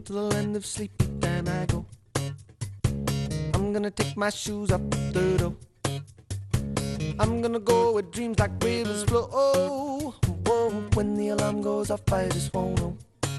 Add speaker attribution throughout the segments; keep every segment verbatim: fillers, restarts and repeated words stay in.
Speaker 1: to the land of sleep, then I go. I'm gonna take my shoes up the door. I'm gonna go where dreams like rivers flow. Oh, whoa, when the alarm goes off, I just won't know.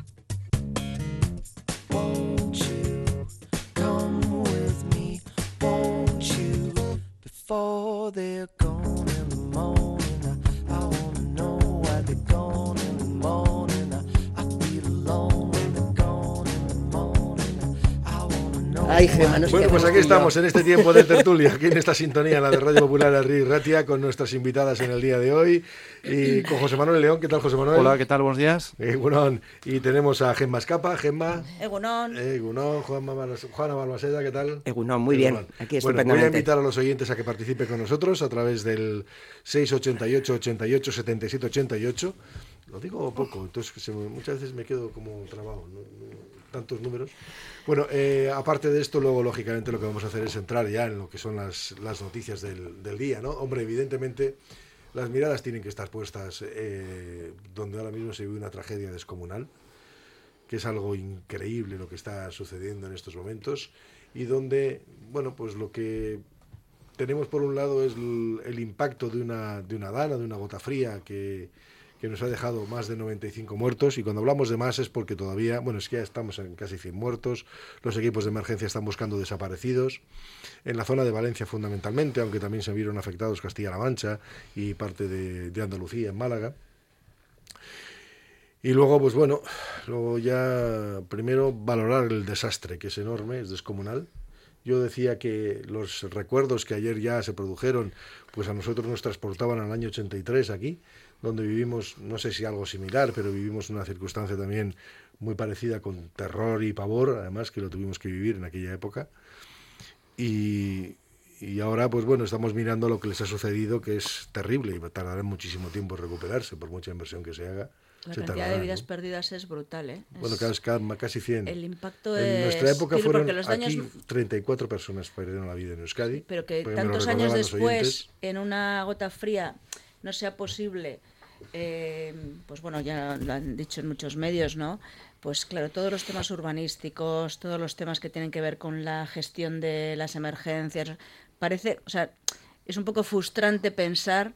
Speaker 1: Won't you come with me? Won't you? Before they're gone in the morning, I, I wanna know why they're gone in the morning. I, I feel alone when they're gone in the morning. I wanna know.
Speaker 2: Ay, Gemma, nos
Speaker 3: Bueno, pues aquí estamos en este tiempo de tertulia, aquí en esta sintonía, la de Radio Popular Herri y Ratia, con nuestras invitadas en el día de hoy y con José Manuel León. ¿Qué tal, José Manuel?
Speaker 4: Hola, ¿qué tal? Buenos días.
Speaker 3: Egunon. Y tenemos a Gemma Escapa. Gemma.
Speaker 5: Egunon.
Speaker 3: Egunon. Juanma Manos- Juana Balmaseda, ¿qué tal?
Speaker 2: Egunon, muy bien.
Speaker 3: Egunon.
Speaker 2: Aquí
Speaker 3: Bueno, voy a
Speaker 2: estupendamente.
Speaker 3: invitar a los oyentes a que participen con nosotros a través del seis ochenta y ocho, ochenta y ocho, setenta y siete ochenta y ocho. Lo digo poco, entonces se me- muchas veces me quedo como trabado, ¿no? No- tantos números. Bueno, eh, aparte de esto, luego lógicamente lo que vamos a hacer es entrar ya en lo que son las, las noticias del, del día, ¿no? Hombre, evidentemente las miradas tienen que estar puestas eh, donde ahora mismo se vive una tragedia descomunal, que es algo increíble lo que está sucediendo en estos momentos, y donde, bueno, pues lo que tenemos por un lado es el, el impacto de una, de una dana, de una gota fría que, que nos ha dejado más de noventa y cinco muertos, y cuando hablamos de más es porque todavía, bueno, es que ya estamos en casi cien muertos, los equipos de emergencia están buscando desaparecidos, en la zona de Valencia fundamentalmente, aunque también se vieron afectados Castilla-La Mancha y parte de, de Andalucía, en Málaga. Y luego, pues bueno, luego ya primero valorar el desastre, que es enorme, es descomunal. Yo decía que los recuerdos que ayer ya se produjeron, pues a nosotros nos transportaban al año ochenta y tres aquí, donde vivimos, no sé si algo similar, pero vivimos una circunstancia también muy parecida, con terror y pavor, además que lo tuvimos que vivir en aquella época. Y, y ahora, pues bueno, estamos mirando lo que les ha sucedido, que es terrible y tardará muchísimo tiempo en recuperarse, por mucha inversión que se haga.
Speaker 5: La
Speaker 3: se
Speaker 5: cantidad
Speaker 3: tardará,
Speaker 5: de vidas
Speaker 3: ¿no?
Speaker 5: perdidas es brutal, ¿eh? Es-
Speaker 3: Bueno, casi, casi cien.
Speaker 5: El impacto
Speaker 3: En
Speaker 5: es...
Speaker 3: nuestra época
Speaker 5: sí,
Speaker 3: fueron
Speaker 5: porque los daños...
Speaker 3: aquí treinta y cuatro personas perdieron la vida en Euskadi.
Speaker 5: Pero que
Speaker 3: porque me lo
Speaker 5: tantos años
Speaker 3: recordaban los
Speaker 5: después,
Speaker 3: oyentes.
Speaker 5: en una gota fría, no sea posible, eh, pues bueno, ya lo han dicho en muchos medios, ¿no? Pues claro, todos los temas urbanísticos, todos los temas que tienen que ver con la gestión de las emergencias, parece, o sea, es un poco frustrante pensar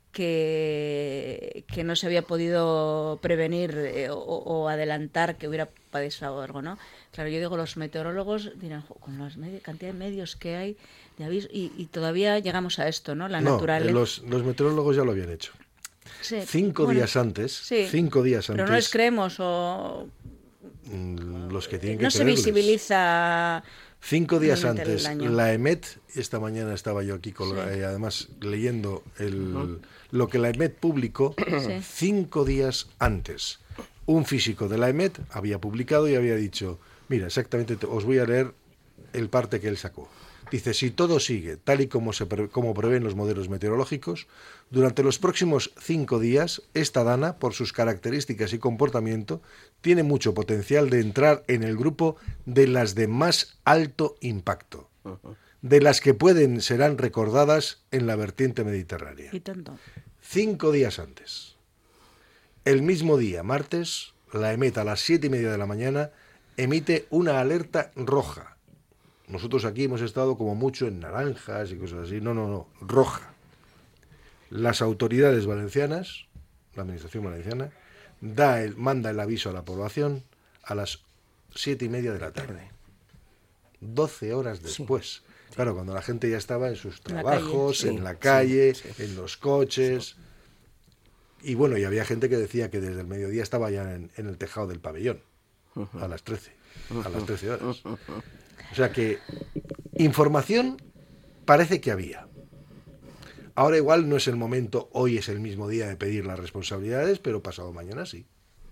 Speaker 5: que, que no se había podido prevenir eh, o, o adelantar que hubiera pasado algo, ¿no? Claro, yo digo, los meteorólogos dirán, "Jo, con la med- cantidad de medios que hay, de aviso", y, y todavía llegamos a esto, ¿no? La
Speaker 3: No,
Speaker 5: naturaleza.
Speaker 3: eh, los, los meteorólogos ya lo habían hecho.
Speaker 5: Sí,
Speaker 3: Cinco
Speaker 5: bueno,
Speaker 3: días antes,
Speaker 5: sí,
Speaker 3: cinco días
Speaker 5: pero
Speaker 3: antes,
Speaker 5: no les creemos o
Speaker 3: mm, los que tienen que
Speaker 5: no se
Speaker 3: creerles.
Speaker 5: visibiliza.
Speaker 3: Cinco días
Speaker 5: realmente
Speaker 3: antes,
Speaker 5: el daño.
Speaker 3: la EMET, esta mañana estaba yo aquí, colga-
Speaker 5: Sí.
Speaker 3: eh, además leyendo el, lo que la EMET publicó,
Speaker 5: Sí.
Speaker 3: cinco días antes. Un físico de la EMET había publicado y había dicho, mira, exactamente, te- os voy a leer el parte que él sacó. Dice, si todo sigue tal y como, se pre- como prevén los modelos meteorológicos, durante los próximos cinco días, esta dana, por sus características y comportamiento, tiene mucho potencial de entrar en el grupo de las de más alto impacto, de las que pueden serán recordadas en la vertiente mediterránea.
Speaker 5: Y tanto.
Speaker 3: Cinco días antes. El mismo día, martes, la EMET a las siete y media de la mañana emite una alerta roja. Nosotros aquí hemos estado como mucho en naranjas y cosas así. No, no, no, roja. Las autoridades valencianas, la administración valenciana, da el, manda el aviso a la población a las siete y media de la tarde. Doce horas después. Claro, cuando la gente ya estaba en sus
Speaker 5: En la
Speaker 3: trabajos,
Speaker 5: calle.
Speaker 3: en
Speaker 2: Sí,
Speaker 3: la calle,
Speaker 2: sí, sí.
Speaker 3: en los coches. Y bueno, y había gente que decía que desde el mediodía estaba ya en, en el tejado del pabellón, a las trece, a las trece horas. O sea que información parece que había. Ahora igual no es el momento, hoy es el mismo día de pedir las responsabilidades, pero pasado mañana sí.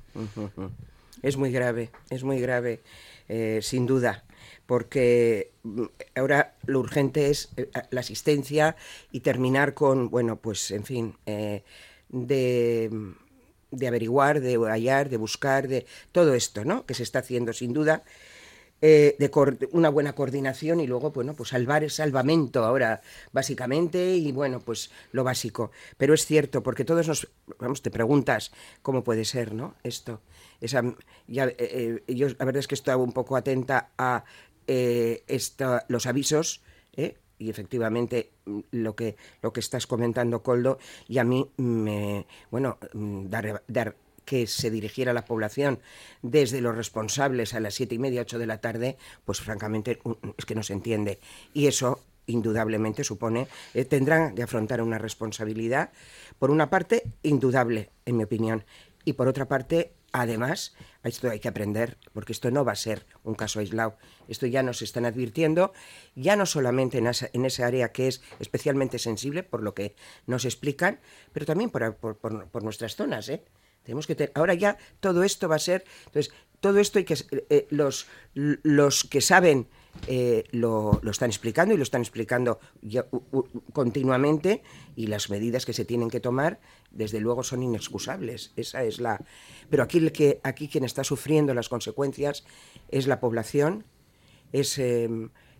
Speaker 2: Es muy grave, es muy grave, eh, sin duda, porque mm, ahora lo urgente es eh, la asistencia y terminar con, bueno, pues en fin, eh, de, de averiguar, de hallar, de buscar, de todo esto, ¿no? Que se está haciendo sin duda. eh, de una buena coordinación y luego, bueno, pues salvar el salvamento ahora, básicamente, y bueno, pues lo básico. Pero es cierto, porque todos nos, vamos, te preguntas cómo puede ser, ¿no? Esto, esa, ya, eh, eh, yo la verdad es que estaba un poco atenta a eh, esta, los avisos, ¿eh? Y efectivamente lo que, lo que estás comentando, Koldo, y a mí me, bueno, dar, dar que se dirigiera a la población desde los responsables a las siete y media, ocho de la tarde, pues francamente es que no se entiende. Y eso indudablemente supone, eh, tendrán de afrontar una responsabilidad, por una parte, indudable, en mi opinión, y por otra parte, además, esto hay que aprender, porque esto no va a ser un caso aislado. Esto ya nos están advirtiendo, ya no solamente en esa, en esa área que es especialmente sensible, por lo que nos explican, pero también por, por, por, por nuestras zonas, ¿eh? Tenemos que tener, ahora ya todo esto va a ser, entonces, todo esto hay que, eh, los, los que saben eh, lo, lo están explicando y lo están explicando ya, u, u, continuamente, y las medidas que se tienen que tomar, desde luego, son inexcusables. Esa es la. Pero aquí, el que, aquí quien está sufriendo las consecuencias es la población, es. Eh,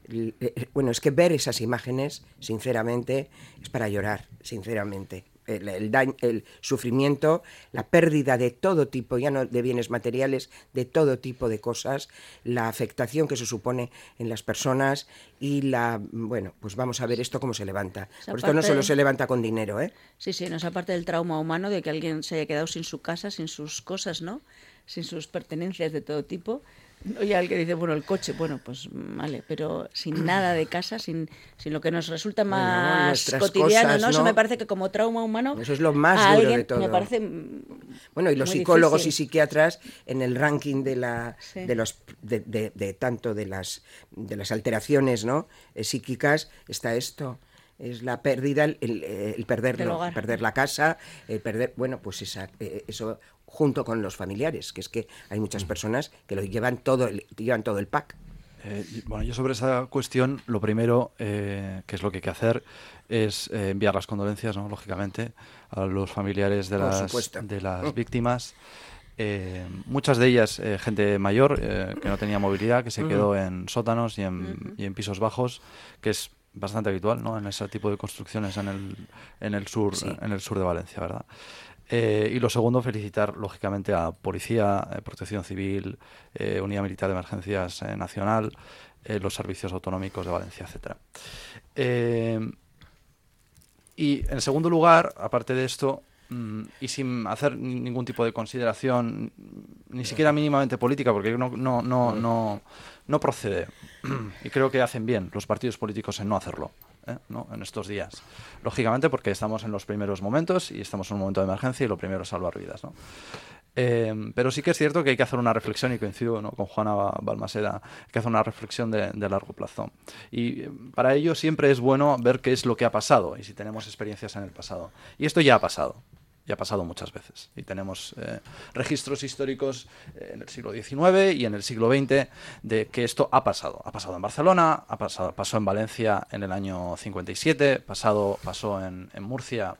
Speaker 2: bueno, es que ver esas imágenes, sinceramente, es para llorar, sinceramente. El, el, daño, el sufrimiento, la pérdida de todo tipo, ya no de bienes materiales, de todo tipo de cosas, la afectación que se supone en las personas y la, bueno, pues vamos a ver esto cómo se levanta. Por esto no solo se levanta con dinero, ¿eh?
Speaker 5: Sí, sí, no es aparte del trauma humano de que alguien se haya quedado sin su casa, sin sus cosas, ¿no? Sin sus pertenencias de todo tipo. Oye, alguien dice, bueno, el coche, bueno, pues vale, pero sin nada de casa, sin, sin lo que nos resulta más bueno, cotidiano, cosas, ¿no? Eso ¿no? Me parece que como trauma humano...
Speaker 2: Eso es lo más duro de todo.
Speaker 5: Me parece
Speaker 2: bueno, y los psicólogos difícil. Y psiquiatras, en el ranking de la sí. de los de, de, de tanto de las de las alteraciones, ¿no? Eh, psíquicas, está esto. Es la pérdida, el, el, el perderlo, perder la casa, el perder, bueno, pues esa, eh, eso junto con los familiares, que es que hay muchas personas que lo llevan todo, el, llevan todo el pack.
Speaker 4: Eh, bueno, yo sobre esa cuestión, lo primero, eh, que es lo que hay que hacer, es eh, enviar las condolencias, ¿no? Lógicamente, a los familiares de las, de las víctimas. Eh, muchas de ellas, eh, gente mayor, eh, que no tenía movilidad, que se uh-huh. quedó en sótanos y en, uh-huh. y en pisos bajos, que es bastante habitual, ¿no? En ese tipo de construcciones en el, en el sur, sí. en el sur de Valencia, ¿verdad? Eh, y lo segundo, felicitar lógicamente a Policía, eh, Protección Civil, eh, Unidad Militar de Emergencias eh, Nacional, eh, los servicios autonómicos de Valencia, etcétera. Eh, y en segundo lugar, aparte de esto, mm, y sin hacer ningún tipo de consideración, ni siquiera mínimamente política, porque no, no, no, no, no procede. Y creo que hacen bien los partidos políticos en no hacerlo, ¿eh? ¿No? En estos días. Lógicamente porque estamos en los primeros momentos y estamos en un momento de emergencia y lo primero es salvar vidas, ¿no? Eh, pero sí que es cierto que hay que hacer una reflexión, y coincido, ¿no?, con Juana Balmaseda, hay que hacer una reflexión de, de largo plazo. Y para ello siempre es bueno ver qué es lo que ha pasado y si tenemos experiencias en el pasado. Y esto ya ha pasado. Ya ha pasado muchas veces. Y tenemos eh, registros históricos eh, en el siglo diecinueve y en el siglo veinte de que esto ha pasado. Ha pasado en Barcelona, ha pasado, pasó en Valencia en el año cincuenta y siete, pasado, pasó en, en Murcia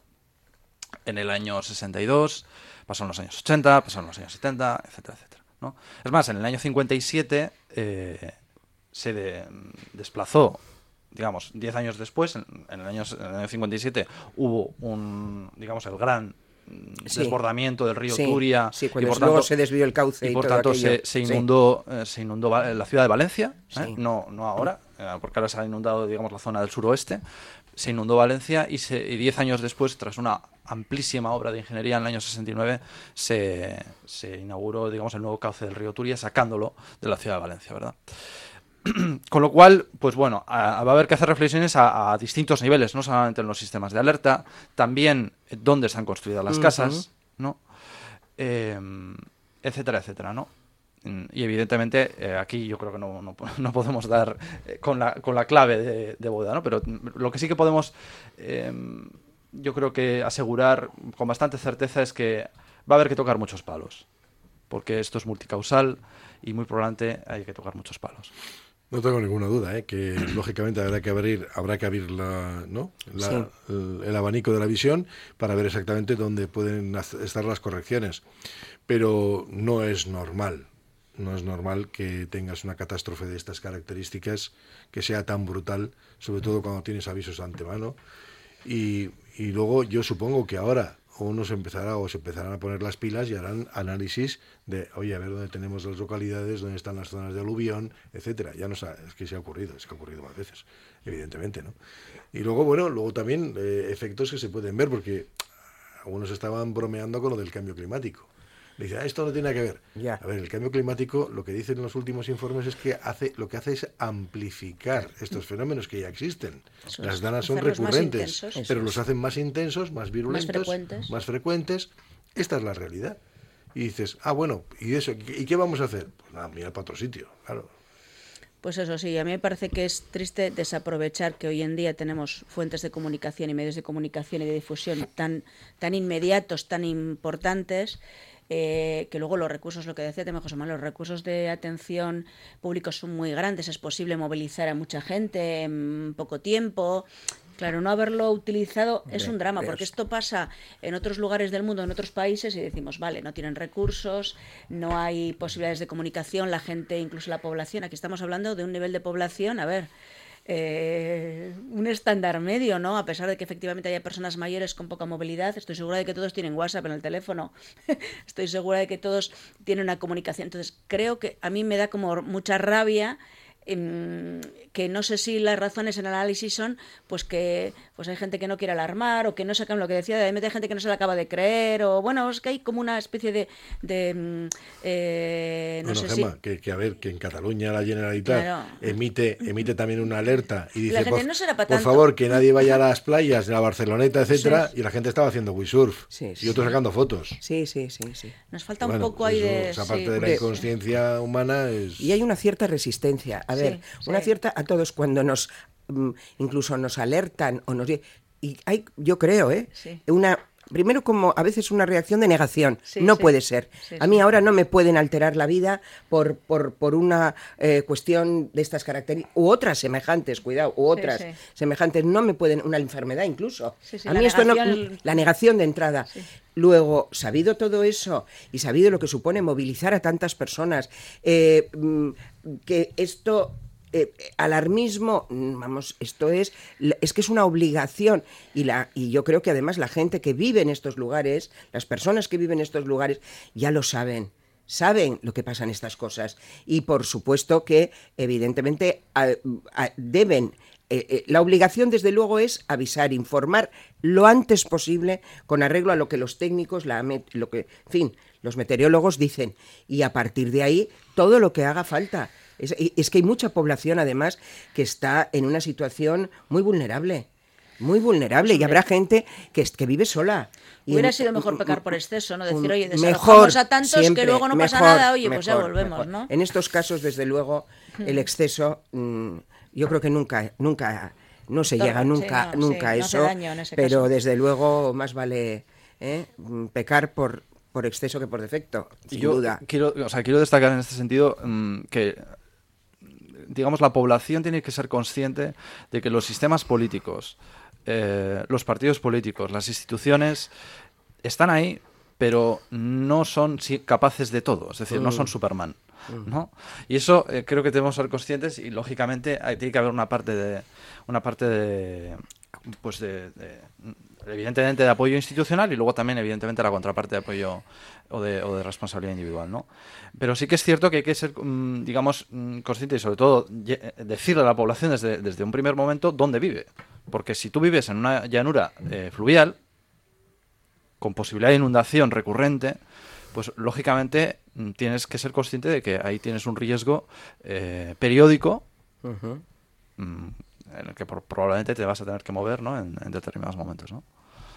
Speaker 4: en el año sesenta y dos, pasó en los años ochenta, pasó en los años setenta, etcétera, etcétera, ¿no? Es más, en el año cincuenta y siete eh, se de, desplazó, digamos, diez años después, en, en, el año, en el año cincuenta y siete, hubo un, digamos, el gran... Sí. desbordamiento del río sí, Turia,
Speaker 2: sí, cuando
Speaker 4: y por
Speaker 2: luego
Speaker 4: tanto,
Speaker 2: se desvió el cauce y,
Speaker 4: y por
Speaker 2: todo
Speaker 4: tanto
Speaker 2: aquello.
Speaker 4: se, se inundó sí. eh, se inundó la ciudad de Valencia,
Speaker 2: sí.
Speaker 4: ¿eh? no, no ahora, eh, porque ahora se ha inundado, digamos, la zona del suroeste. Se inundó Valencia y, se, y diez años después, tras una amplísima obra de ingeniería en el año sesenta y nueve, se, se inauguró, digamos, el nuevo cauce del río Turia, sacándolo de la ciudad de Valencia, ¿verdad? Con lo cual, pues bueno, a, va a haber que hacer reflexiones a, a distintos niveles, no solamente en los sistemas de alerta, también dónde están construidas las casas, uh-huh. ¿no? Eh, etcétera, etcétera, ¿no? Y evidentemente eh, aquí yo creo que no, no, no podemos dar eh, con, la, con la clave de, de boda, ¿no? Pero lo que sí que podemos, eh, yo creo que asegurar con bastante certeza es que va a haber que tocar muchos palos, porque esto es multicausal y muy probablemente hay que tocar muchos palos.
Speaker 3: No tengo ninguna duda, ¿eh? Que lógicamente habrá que abrir, habrá que abrir la, ¿no? la, sí. el, el abanico de la visión para ver exactamente dónde pueden estar las correcciones. Pero no es normal, no es normal que tengas una catástrofe de estas características que sea tan brutal, sobre todo cuando tienes avisos de antemano. Y, y luego yo supongo que ahora uno se empezará o se empezarán a poner las pilas y harán análisis de, oye, a ver dónde tenemos las localidades, dónde están las zonas de aluvión, etcétera. Ya no es que se ha ocurrido, es que ha ocurrido más veces, evidentemente, ¿no? Y luego, bueno, luego también eh, efectos que se pueden ver, porque algunos estaban bromeando con lo del cambio climático. Le dice, ah, esto no tiene nada que ver.
Speaker 2: Ya.
Speaker 3: A ver, el cambio climático, lo que dicen los últimos informes es que hace, lo que hace es amplificar estos fenómenos que ya existen.
Speaker 5: Eso
Speaker 3: Las
Speaker 5: es,
Speaker 3: danas son
Speaker 5: hacerlos más
Speaker 3: recurrentes,
Speaker 5: intensos.
Speaker 3: pero
Speaker 5: Eso
Speaker 3: los
Speaker 5: es.
Speaker 3: hacen más intensos, más virulentos,
Speaker 5: Más frecuentes.
Speaker 3: más frecuentes. Esta es la realidad. Y dices, ah, bueno, ¿y eso? ¿Y qué vamos a hacer? Pues nada, mirar para otro sitio, claro.
Speaker 5: Pues eso sí, a mí me parece que es triste desaprovechar que hoy en día tenemos fuentes de comunicación y medios de comunicación y de difusión tan, tan inmediatos, tan importantes, eh, que luego los recursos, lo que decía Tema José Manuel, los recursos de atención públicos son muy grandes, es posible movilizar a mucha gente en poco tiempo. Claro, no haberlo utilizado es un drama, porque esto pasa en otros lugares del mundo, en otros países, y decimos, vale, no tienen recursos, no hay posibilidades de comunicación, la gente, incluso la población, aquí estamos hablando de un nivel de población, a ver, eh, un estándar medio, ¿no? A pesar de que efectivamente haya personas mayores con poca movilidad, estoy segura de que todos tienen WhatsApp en el teléfono, estoy segura de que todos tienen una comunicación. Entonces, creo que a mí me da como mucha rabia que no sé si las razones en el análisis son pues que pues hay gente que no quiere alarmar o que no sacan lo que decía, de hay gente que no se la acaba de creer, o bueno, es que hay como una especie de, de eh, no
Speaker 3: bueno,
Speaker 5: sé
Speaker 3: Gemma,
Speaker 5: si...
Speaker 3: que, que a ver, que en Cataluña la Generalitat
Speaker 5: Claro.
Speaker 3: emite emite también una alerta y dice,
Speaker 5: La gente
Speaker 3: por,
Speaker 5: no será pa'
Speaker 3: por
Speaker 5: tanto.
Speaker 3: favor, que nadie vaya a las playas, a la Barceloneta, etcétera,
Speaker 5: Sí.
Speaker 3: y la gente estaba haciendo windsurf
Speaker 2: Sí,
Speaker 3: y
Speaker 2: sí.
Speaker 3: otros sacando fotos.
Speaker 2: Sí, sí, sí, sí.
Speaker 5: Nos falta
Speaker 3: Bueno,
Speaker 5: un poco
Speaker 3: pues
Speaker 5: ahí
Speaker 3: eso,
Speaker 5: de...
Speaker 3: esa parte
Speaker 5: sí,
Speaker 3: de la
Speaker 5: sí.
Speaker 3: inconsciencia humana es...
Speaker 2: Y hay una cierta resistencia. A
Speaker 5: Sí,
Speaker 2: ver,
Speaker 5: sí.
Speaker 2: una cierta a todos cuando nos mm, incluso nos alertan o nos y hay, yo creo, ¿eh?
Speaker 5: Sí.
Speaker 2: Una primero como a veces una reacción de negación.
Speaker 5: Sí,
Speaker 2: no
Speaker 5: sí.
Speaker 2: puede ser.
Speaker 5: Sí,
Speaker 2: a mí
Speaker 5: sí.
Speaker 2: ahora no me pueden alterar la vida por por, por una eh, cuestión de estas características u otras semejantes, cuidado, u otras
Speaker 5: sí.
Speaker 2: semejantes no me pueden, una enfermedad incluso.
Speaker 5: Sí, sí,
Speaker 2: a
Speaker 5: la
Speaker 2: mí esto no,
Speaker 5: negación-
Speaker 2: la negación de entrada.
Speaker 5: Sí.
Speaker 2: Luego, sabido todo eso y sabido lo que supone movilizar a tantas personas, eh, mm, que esto, eh, alarmismo, mm, vamos, esto es, es que es una obligación y, la, y yo creo que además la gente que vive en estos lugares, las personas que viven en estos lugares, ya lo saben. Saben lo que pasa en estas cosas y por supuesto que evidentemente a, a, deben... Eh, eh, la obligación, desde luego, es avisar, informar lo antes posible con arreglo a lo que los técnicos, la, lo que, en fin, los meteorólogos dicen. Y a partir de ahí, todo lo que haga falta. Es, es que hay mucha población, además, que está en una situación muy vulnerable. Muy vulnerable. Y habrá gente que, que vive sola. Y
Speaker 5: Hubiera
Speaker 2: en,
Speaker 5: sido mejor pecar por exceso, ¿no? Decir,
Speaker 2: un-
Speaker 5: oye,
Speaker 2: mejor,
Speaker 5: desalojamos a tantos
Speaker 2: siempre,
Speaker 5: que luego no pasa
Speaker 2: mejor,
Speaker 5: nada, oye, pues ya
Speaker 2: mejor,
Speaker 5: volvemos,
Speaker 2: mejor.
Speaker 5: ¿no?
Speaker 2: En estos casos, desde luego, el exceso, mmm, yo creo que nunca, nunca, no se
Speaker 5: Torna,
Speaker 2: llega
Speaker 5: sí,
Speaker 2: nunca,
Speaker 5: no,
Speaker 2: nunca a
Speaker 5: sí, no hace
Speaker 2: eso,
Speaker 5: daño en ese
Speaker 2: pero
Speaker 5: caso.
Speaker 2: desde luego más vale ¿eh? pecar por, por exceso que por defecto, sin
Speaker 4: Yo
Speaker 2: duda.
Speaker 4: quiero, o sea, quiero destacar en este sentido mmm, que, digamos, la población tiene que ser consciente de que los sistemas políticos, eh, los partidos políticos, las instituciones están ahí, pero no son si- capaces de todo, es decir, no son Superman, ¿no? Y eso eh, creo que debemos ser conscientes y lógicamente hay, tiene que haber una parte de una parte de pues de, de evidentemente de apoyo institucional y luego también evidentemente la contraparte de apoyo o de, o de responsabilidad individual, ¿no? Pero sí que es cierto que hay que ser, mm, digamos, mm, consciente y sobre todo ye- decirle a la población desde, desde un primer momento dónde vive. Porque si tú vives en una llanura eh, fluvial, con posibilidad de inundación recurrente, pues lógicamente mm, tienes que ser consciente de que ahí tienes un riesgo eh, periódico
Speaker 2: Ujú.
Speaker 4: mm, en el que por- probablemente te vas a tener que mover, ¿no? en, en determinados momentos, ¿no?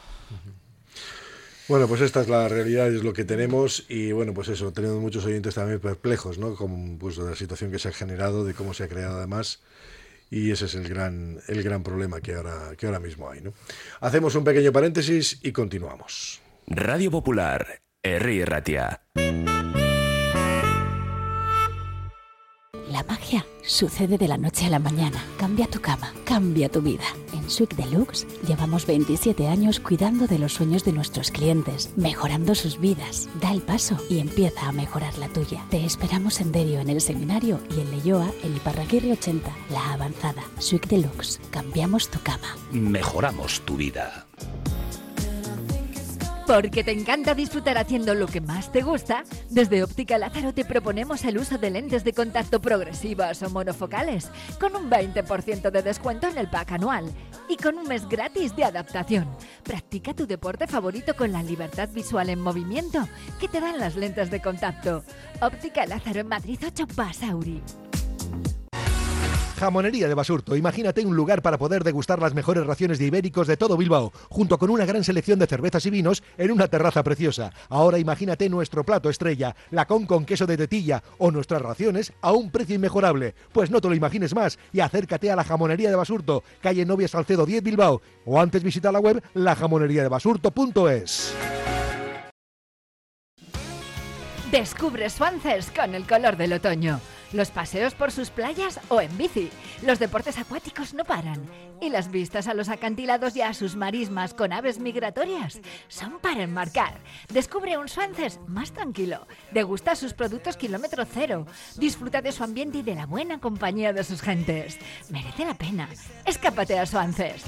Speaker 3: Bueno, pues esta es la realidad, es lo que tenemos y bueno, pues eso, tenemos muchos oyentes también perplejos, ¿no? Con pues, de la situación que se ha generado, de cómo se ha creado además y ese es el gran el gran problema que ahora que ahora mismo hay, ¿no? Hacemos un pequeño paréntesis y continuamos.
Speaker 6: Radio Popular, Herri Ratia. La magia sucede de la noche a la mañana. Cambia tu cama, cambia tu vida. En Suite Deluxe llevamos veintisiete años cuidando de los sueños de nuestros clientes, mejorando sus vidas. Da el paso y empieza a mejorar la tuya. Te esperamos en Derio, en el Seminario, y en Leioa, en Iparraguirre ochenta, La Avanzada. Suite Deluxe. Cambiamos tu cama.
Speaker 7: Mejoramos tu vida.
Speaker 8: Porque te encanta disfrutar haciendo lo que más te gusta, desde Óptica Lázaro te proponemos el uso de lentes de contacto progresivas o monofocales, con un veinte por ciento de descuento en el pack anual y con un mes gratis de adaptación. Practica tu deporte favorito con la libertad visual en movimiento que te dan las lentes de contacto. Óptica Lázaro en Madrid ocho Basauri.
Speaker 9: Jamonería de Basurto. Imagínate un lugar para poder degustar las mejores raciones de ibéricos de todo Bilbao, junto con una gran selección de cervezas y vinos en una terraza preciosa. Ahora imagínate nuestro plato estrella, lacón con queso de tetilla, o nuestras raciones a un precio inmejorable. Pues no te lo imagines más y acércate a la Jamonería de Basurto, calle Novia Salcedo diez Bilbao, o antes visita la web la jamonería de basurto punto es.
Speaker 8: Descubre Swances con el color del otoño. Los paseos por sus playas o en bici. Los deportes acuáticos no paran. Y las vistas a los acantilados y a sus marismas con aves migratorias son para enmarcar. Descubre un Swances más tranquilo. Degusta sus productos kilómetro cero. Disfruta de su ambiente y de la buena compañía de sus gentes. Merece la pena. Escápate a Swances.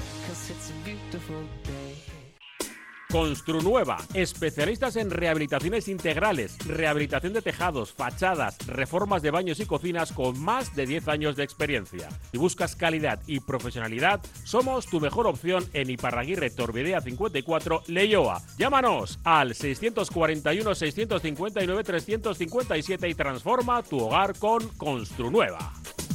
Speaker 10: Construnueva, especialistas en rehabilitaciones integrales, rehabilitación de tejados, fachadas, reformas de baños y cocinas con más de diez años de experiencia. Si buscas calidad y profesionalidad, somos tu mejor opción en Iparraguirre Torbidea cincuenta y cuatro, Leioa. Llámanos al seiscientos cuarenta y uno, seiscientos cincuenta y nueve, trescientos cincuenta y siete y transforma tu hogar con Construnueva.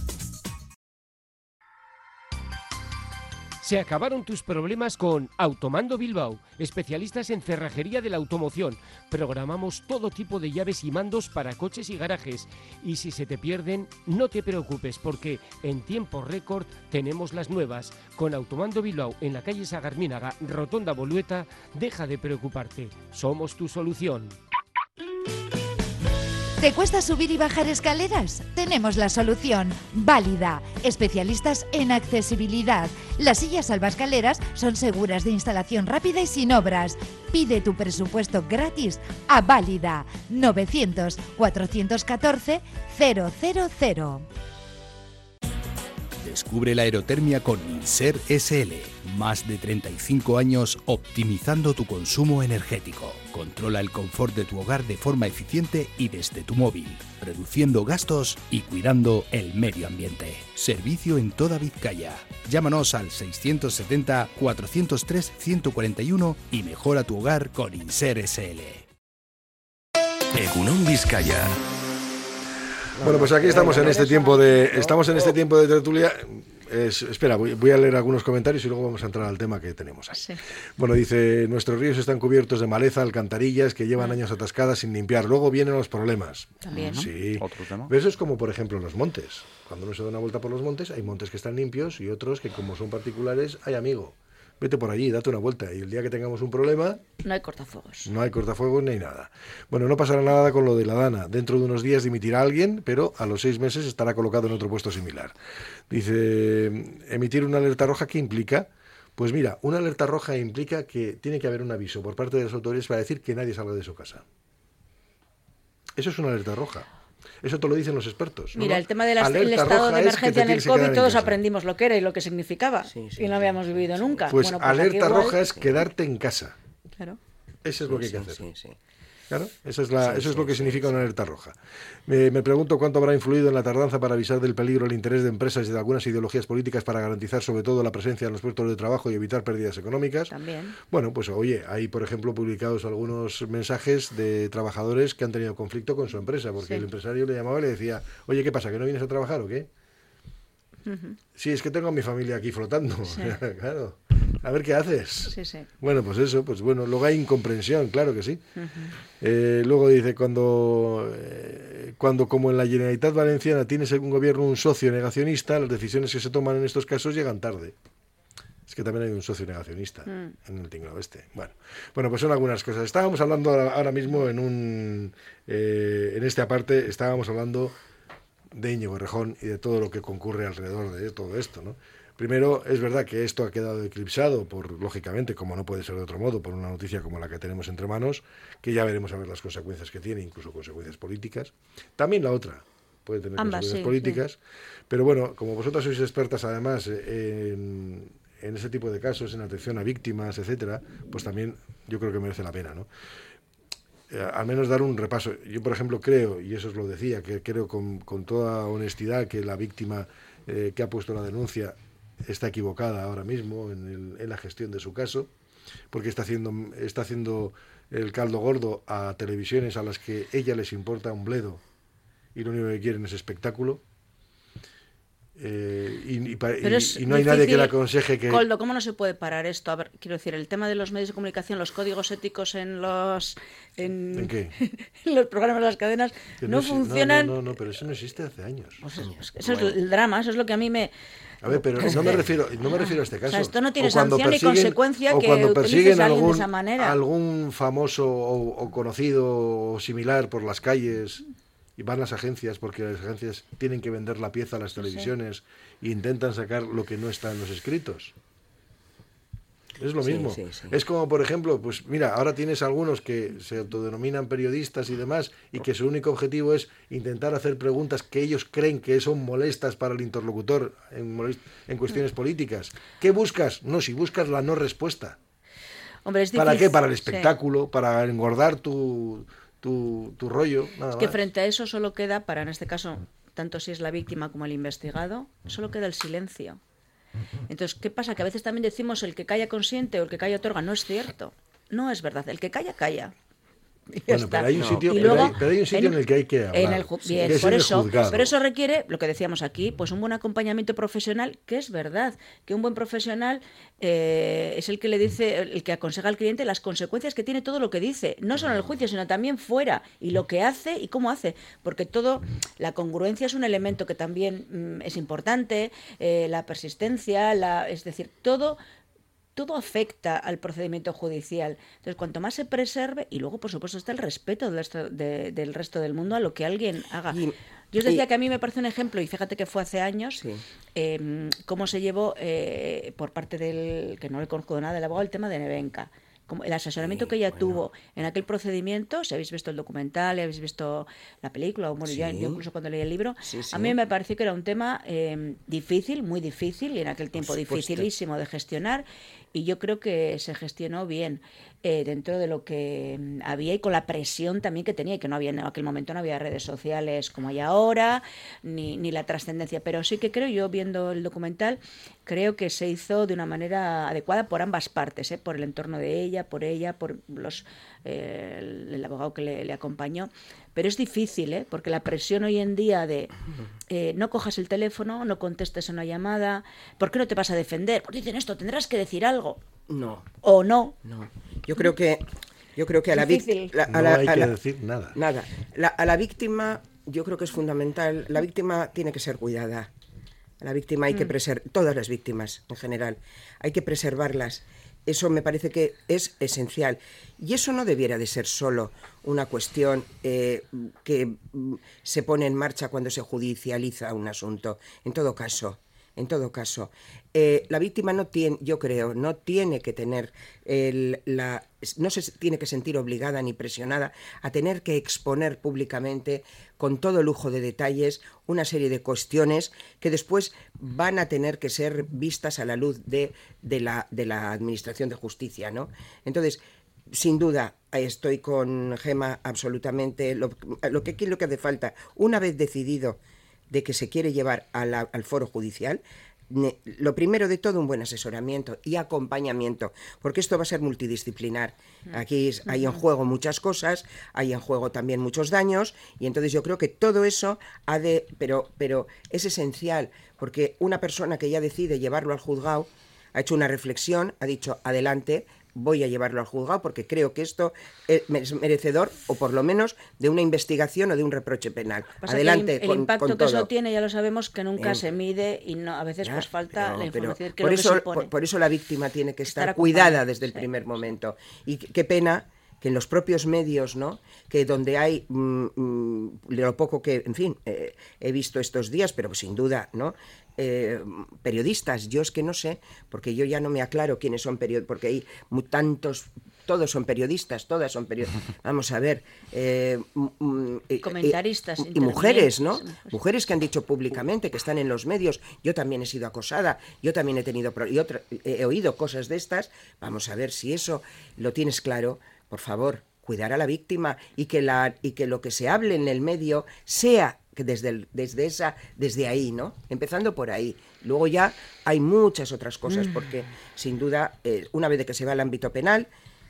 Speaker 11: Se acabaron tus problemas con Automando Bilbao, especialistas en cerrajería de la automoción. Programamos todo tipo de llaves y mandos para coches y garajes. Y si se te pierden, no te preocupes, porque en tiempo récord tenemos las nuevas. Con Automando Bilbao en la calle Sagarmínaga, Rotonda Bolueta, deja de preocuparte. Somos tu solución.
Speaker 12: ¿Te cuesta subir y bajar escaleras? Tenemos la solución. Válida. Especialistas en accesibilidad. Las sillas salvaescaleras son seguras, de instalación rápida y sin obras. Pide tu presupuesto gratis a Válida. novecientos, cuatrocientos catorce, cero cero cero.
Speaker 7: Descubre la aerotermia con Inser S L. Más de treinta y cinco años optimizando tu consumo energético. Controla el confort de tu hogar de forma eficiente y desde tu móvil, reduciendo gastos y cuidando el medio ambiente. Servicio en toda Vizcaya. Llámanos al seiscientos setenta, cuatrocientos tres, ciento cuarenta y uno y mejora tu hogar con Inser S L. Egunon Vizcaya.
Speaker 3: Bueno, pues aquí estamos en este tiempo de estamos en este tiempo de tertulia. Es, espera, voy, voy a leer algunos comentarios y luego vamos a entrar al tema que tenemos ahí. Sí. Bueno, dice, nuestros ríos están cubiertos de maleza, alcantarillas que llevan años atascadas sin limpiar. Luego vienen los problemas.
Speaker 5: También, ¿no?
Speaker 3: Sí.
Speaker 4: Otro tema.
Speaker 3: Pero eso es como, por ejemplo, los montes. Cuando uno se da una vuelta por los montes, hay montes que están limpios y otros que, como son particulares, hay amigo. Vete por allí, date una vuelta y el día que tengamos un problema...
Speaker 5: No hay cortafuegos.
Speaker 3: No hay cortafuegos ni hay nada. Bueno, no pasará nada con lo de la Dana. Dentro de unos días dimitirá alguien, pero a los seis meses estará colocado en otro puesto similar. Dice, emitir una alerta roja, ¿qué implica? Pues mira, una alerta roja implica que tiene que haber un aviso por parte de las autoridades para decir que nadie salga de su casa. Eso es una alerta roja. Eso te lo dicen los expertos.
Speaker 5: Mira,
Speaker 3: ¿no?
Speaker 5: el tema del estado de emergencia en el COVID, todos aprendimos lo que era y lo que significaba. Sí, sí, y no habíamos vivido nunca.
Speaker 3: Pues,
Speaker 5: bueno, pues
Speaker 3: alerta
Speaker 5: igual,
Speaker 3: roja es
Speaker 5: sí.
Speaker 3: quedarte en casa.
Speaker 5: Claro.
Speaker 3: Eso es lo que hay que
Speaker 2: Sí,
Speaker 3: hacer.
Speaker 2: sí, sí.
Speaker 3: Claro, eso es, la,
Speaker 2: Sí,
Speaker 3: eso es
Speaker 2: sí,
Speaker 3: lo que
Speaker 2: sí,
Speaker 3: significa
Speaker 2: sí.
Speaker 3: una alerta roja. Me, me pregunto cuánto habrá influido en la tardanza para avisar del peligro el interés de empresas y de algunas ideologías políticas para garantizar sobre todo la presencia en los puestos de trabajo y evitar pérdidas económicas.
Speaker 5: También.
Speaker 3: Bueno, pues oye, hay por ejemplo publicados algunos mensajes de trabajadores que han tenido conflicto con su empresa, porque
Speaker 5: Sí.
Speaker 3: el empresario le llamaba y le decía, oye, ¿qué pasa, que no vienes a trabajar o qué?
Speaker 5: Uh-huh.
Speaker 3: Sí, es que tengo a mi familia aquí flotando.
Speaker 5: Sí.
Speaker 3: Claro. A ver qué haces.
Speaker 5: Sí, sí.
Speaker 3: Bueno, pues eso, pues bueno, luego hay incomprensión, claro que sí.
Speaker 5: Uh-huh.
Speaker 3: Eh, luego dice, cuando, eh, cuando como en la Generalitat Valenciana tiene según gobierno un socio negacionista, las decisiones que se toman en estos casos llegan tarde. Es que también hay un socio negacionista mm. en el tinglado este. Bueno, bueno, pues son algunas cosas. Estábamos hablando ahora, ahora mismo en un, eh, en este aparte, estábamos hablando de Íñigo Errejón y de todo lo que concurre alrededor de todo esto, ¿no? Primero, es verdad que esto ha quedado eclipsado por, lógicamente, como no puede ser de otro modo, por una noticia como la que tenemos entre manos, que ya veremos a ver las consecuencias que tiene, incluso consecuencias políticas. También la otra puede tener
Speaker 5: Ambas,
Speaker 3: consecuencias
Speaker 5: sí,
Speaker 3: políticas,
Speaker 5: sí.
Speaker 3: Pero bueno, como vosotras sois expertas además en, en ese tipo de casos, en atención a víctimas, etcétera, pues también yo creo que merece la pena, ¿no? Eh, al menos dar un repaso. Yo, por ejemplo, creo, y eso os lo decía, que creo con, con toda honestidad que la víctima eh, que ha puesto la denuncia está equivocada ahora mismo en, el, en la gestión de su caso, porque está haciendo, está haciendo el caldo gordo a televisiones a las que ella les importa un bledo y lo único que quieren es espectáculo. Eh, y, y, y, y no hay
Speaker 5: difícil,
Speaker 3: nadie que le aconseje que...
Speaker 5: Coldo, ¿cómo no se puede parar esto? A ver, quiero decir, el tema de los medios de comunicación, los códigos éticos en los... ¿En,
Speaker 3: ¿En qué?
Speaker 5: en los programas de las cadenas
Speaker 3: que
Speaker 5: no,
Speaker 3: no
Speaker 5: funcionan...
Speaker 3: No, no, no, no, pero eso no existe hace años.
Speaker 5: Pues eso, eso es el drama, eso es lo que a mí me...
Speaker 3: A ver, pero no me refiero, no me refiero a este caso.
Speaker 5: O sea, esto no tiene
Speaker 3: O cuando
Speaker 5: sanción ni consecuencia
Speaker 3: o
Speaker 5: que
Speaker 3: cuando
Speaker 5: utilices
Speaker 3: persiguen
Speaker 5: a alguien
Speaker 3: algún,
Speaker 5: de esa manera.
Speaker 3: algún famoso o, o conocido o similar por las calles y van las agencias, porque las agencias tienen que vender la pieza a las televisiones e intentan sacar lo que no está en los escritos. Es lo
Speaker 2: Sí,
Speaker 3: mismo.
Speaker 2: sí, sí.
Speaker 3: Es como, por ejemplo, pues mira, ahora tienes algunos que se autodenominan periodistas y demás, y que su único objetivo es intentar hacer preguntas que ellos creen que son molestas para el interlocutor en, molest- en cuestiones políticas. ¿Qué buscas? No, si buscas la no respuesta.
Speaker 5: Hombre, es
Speaker 3: ¿Para
Speaker 5: difícil,
Speaker 3: qué? Para el
Speaker 5: sí.
Speaker 3: espectáculo, para engordar tu, tu, tu rollo, nada
Speaker 5: Es que
Speaker 3: más.
Speaker 5: frente a eso solo queda, para en este caso, tanto si es la víctima como el investigado, solo queda el silencio. Entonces, ¿qué pasa? Que a veces también decimos el que calla consiente o el que calla otorga. No es cierto. No es verdad. El que calla, calla. Y ya
Speaker 3: Bueno,
Speaker 5: está.
Speaker 3: pero hay un sitio,
Speaker 5: Y
Speaker 3: pero
Speaker 5: luego,
Speaker 3: hay, pero hay un sitio en, el que hay que hablar.
Speaker 5: en el ju- bien,
Speaker 3: que es
Speaker 5: por
Speaker 3: en el
Speaker 5: eso,
Speaker 3: juzgado.
Speaker 5: pero eso requiere, lo que decíamos aquí, pues un buen acompañamiento profesional, que es verdad, que un buen profesional eh, es el que le dice, el que aconseja al cliente las consecuencias que tiene todo lo que dice, no solo en el juicio, sino también fuera, y lo que hace y cómo hace, porque todo, la congruencia es un elemento que también mm, es importante, eh, la persistencia, la, es decir, todo... todo afecta al procedimiento judicial. Entonces, cuanto más se preserve, y luego, por supuesto, está el respeto del resto, de, del resto del mundo a lo que alguien haga.
Speaker 2: Y-
Speaker 5: Yo os decía
Speaker 2: y-
Speaker 5: que a mí me parece un ejemplo, y fíjate que fue hace años,
Speaker 2: Sí.
Speaker 5: eh, cómo se llevó eh, por parte del, que no le conozco nada, del abogado, el tema de Nevenka. Como el asesoramiento
Speaker 2: Sí,
Speaker 5: que ella
Speaker 2: bueno.
Speaker 5: tuvo en aquel procedimiento, si habéis visto el documental, si habéis visto la película, o bueno, ya,
Speaker 2: Sí.
Speaker 5: yo incluso cuando leí el libro,
Speaker 2: Sí, sí.
Speaker 5: a mí me pareció que era un tema eh, difícil, muy difícil, y en aquel tiempo
Speaker 2: supuesto.
Speaker 5: dificilísimo de gestionar, y yo creo que se gestionó bien eh, dentro de lo que mm, había y con la presión también que tenía, y que no había en aquel momento no había redes sociales como hay ahora, ni, ni la trascendencia, pero sí que creo, yo viendo el documental, creo que se hizo de una manera adecuada por ambas partes, ¿eh? Por el entorno de ella, por ella, por los eh, el, el abogado que le, le acompañó. Pero es difícil, ¿eh? Porque la presión hoy en día de eh, no cojas el teléfono, no contestes una llamada, ¿por qué no te vas a defender? Pues dicen esto, tendrás que decir algo.
Speaker 2: No,
Speaker 5: O no.
Speaker 2: no. Yo creo que yo creo que a la
Speaker 5: Difícil.
Speaker 2: víctima
Speaker 3: No hay que decir nada.
Speaker 2: Nada. La- a la víctima yo creo que es fundamental. La víctima tiene que ser cuidada. A la víctima hay que preservar, todas las víctimas en general, hay que preservarlas. Eso me parece que es esencial. Y eso no debiera de ser solo una cuestión eh, que mm, se pone en marcha cuando se judicializa un asunto. En todo caso, en todo caso, eh, la víctima no tiene, yo creo, no tiene que tener el, la, no se tiene que sentir obligada ni presionada a tener que exponer públicamente con todo lujo de detalles una serie de cuestiones que después van a tener que ser vistas a la luz de, de, la, de la Administración de Justicia, ¿no? Entonces, sin duda, estoy con Gema absolutamente. Lo, lo que lo que hace falta, una vez decidido de que se quiere llevar a la, al foro judicial, ne, lo primero de todo, un buen asesoramiento y acompañamiento, porque esto va a ser multidisciplinar. Aquí hay en juego muchas cosas, hay en juego también muchos daños, y entonces yo creo que todo eso ha de, pero, pero es esencial, porque una persona que ya decide llevarlo al juzgado ha hecho una reflexión, ha dicho adelante, voy a llevarlo al juzgado porque creo que esto es merecedor, o por lo menos, de una investigación o de un reproche penal.
Speaker 5: Pasa
Speaker 2: Adelante
Speaker 5: que el,
Speaker 2: con,
Speaker 5: el impacto
Speaker 2: con
Speaker 5: que
Speaker 2: todo.
Speaker 5: eso tiene, ya lo sabemos, que nunca
Speaker 2: Bien.
Speaker 5: se mide, y no, a veces
Speaker 2: Ya,
Speaker 5: pues falta
Speaker 2: pero-
Speaker 5: la información.
Speaker 2: pero
Speaker 5: que
Speaker 2: por,
Speaker 5: lo que
Speaker 2: eso,
Speaker 5: supone.
Speaker 2: por, por eso la víctima tiene que estar,
Speaker 5: Estar
Speaker 2: cuidada
Speaker 5: acompañada,
Speaker 2: desde el
Speaker 5: sí.
Speaker 2: primer momento. Y qué qué pena que en los propios medios, ¿no? Que donde hay mmm, mmm, lo poco que, en fin, eh, he visto estos días, pero sin duda, ¿no? Eh, periodistas, yo es que no sé, porque yo ya no me aclaro quiénes son periodistas, porque hay muy, tantos, todos son periodistas, todas son periodistas. Vamos a ver, eh, eh,
Speaker 5: comentaristas,
Speaker 2: eh, y mujeres, ¿no? Mujeres que han dicho públicamente que están en los medios. Yo también he sido acosada, yo también he tenido y otra, he oído cosas de estas. Vamos a ver si eso lo tienes claro, por favor. Cuidar a la víctima y que la y que lo que se hable en el medio sea que desde el, desde esa desde ahí, ¿no? Empezando por ahí. Luego ya hay muchas otras cosas porque sin duda eh, una vez de que se va al ámbito penal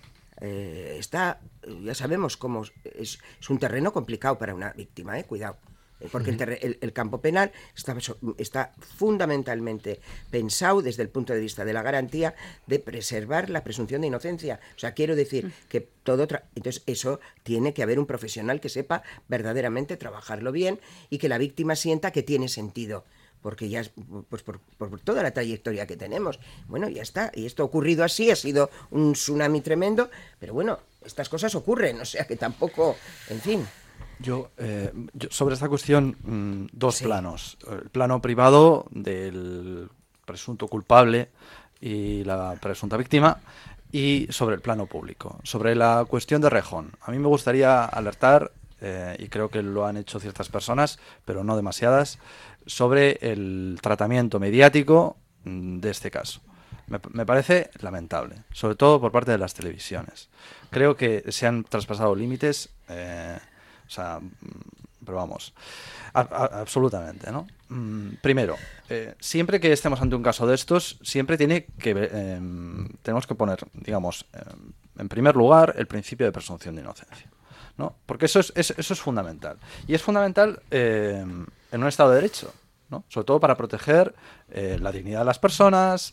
Speaker 2: eh, está ya sabemos cómo es, es un terreno complicado para una víctima, eh, cuidado. Porque el, terre- el, el campo penal está, está fundamentalmente pensado desde el punto de vista de la garantía de preservar la presunción de inocencia. O sea, quiero decir que todo... Tra- Entonces, eso tiene que haber un profesional que sepa verdaderamente trabajarlo bien y que la víctima sienta que tiene sentido. Porque ya, pues por, por toda la trayectoria que tenemos. Bueno, ya está. Y esto ha ocurrido así, ha sido un tsunami tremendo, pero bueno, estas cosas ocurren, o sea que tampoco, en fin...
Speaker 4: Yo, eh, yo sobre esta cuestión, mmm, dos sí. planos. El plano privado del presunto culpable y la presunta víctima, y sobre el plano público. Sobre la cuestión de Rejón, a mí me gustaría alertar, eh, y creo que lo han hecho ciertas personas, pero no demasiadas, sobre el tratamiento mediático mmm, de este caso. Me, me parece lamentable, sobre todo por parte de las televisiones. Creo que se han traspasado límites... Eh, O sea, pero vamos, a, a, absolutamente, ¿no? Mm, primero, eh, siempre que estemos ante un caso de estos, siempre tiene que eh, tenemos que poner, digamos, eh, en primer lugar, el principio de presunción de inocencia, ¿no? Porque eso es, es eso es fundamental. Y es fundamental eh, en un Estado de Derecho, ¿no? Sobre todo para proteger eh, la dignidad de las personas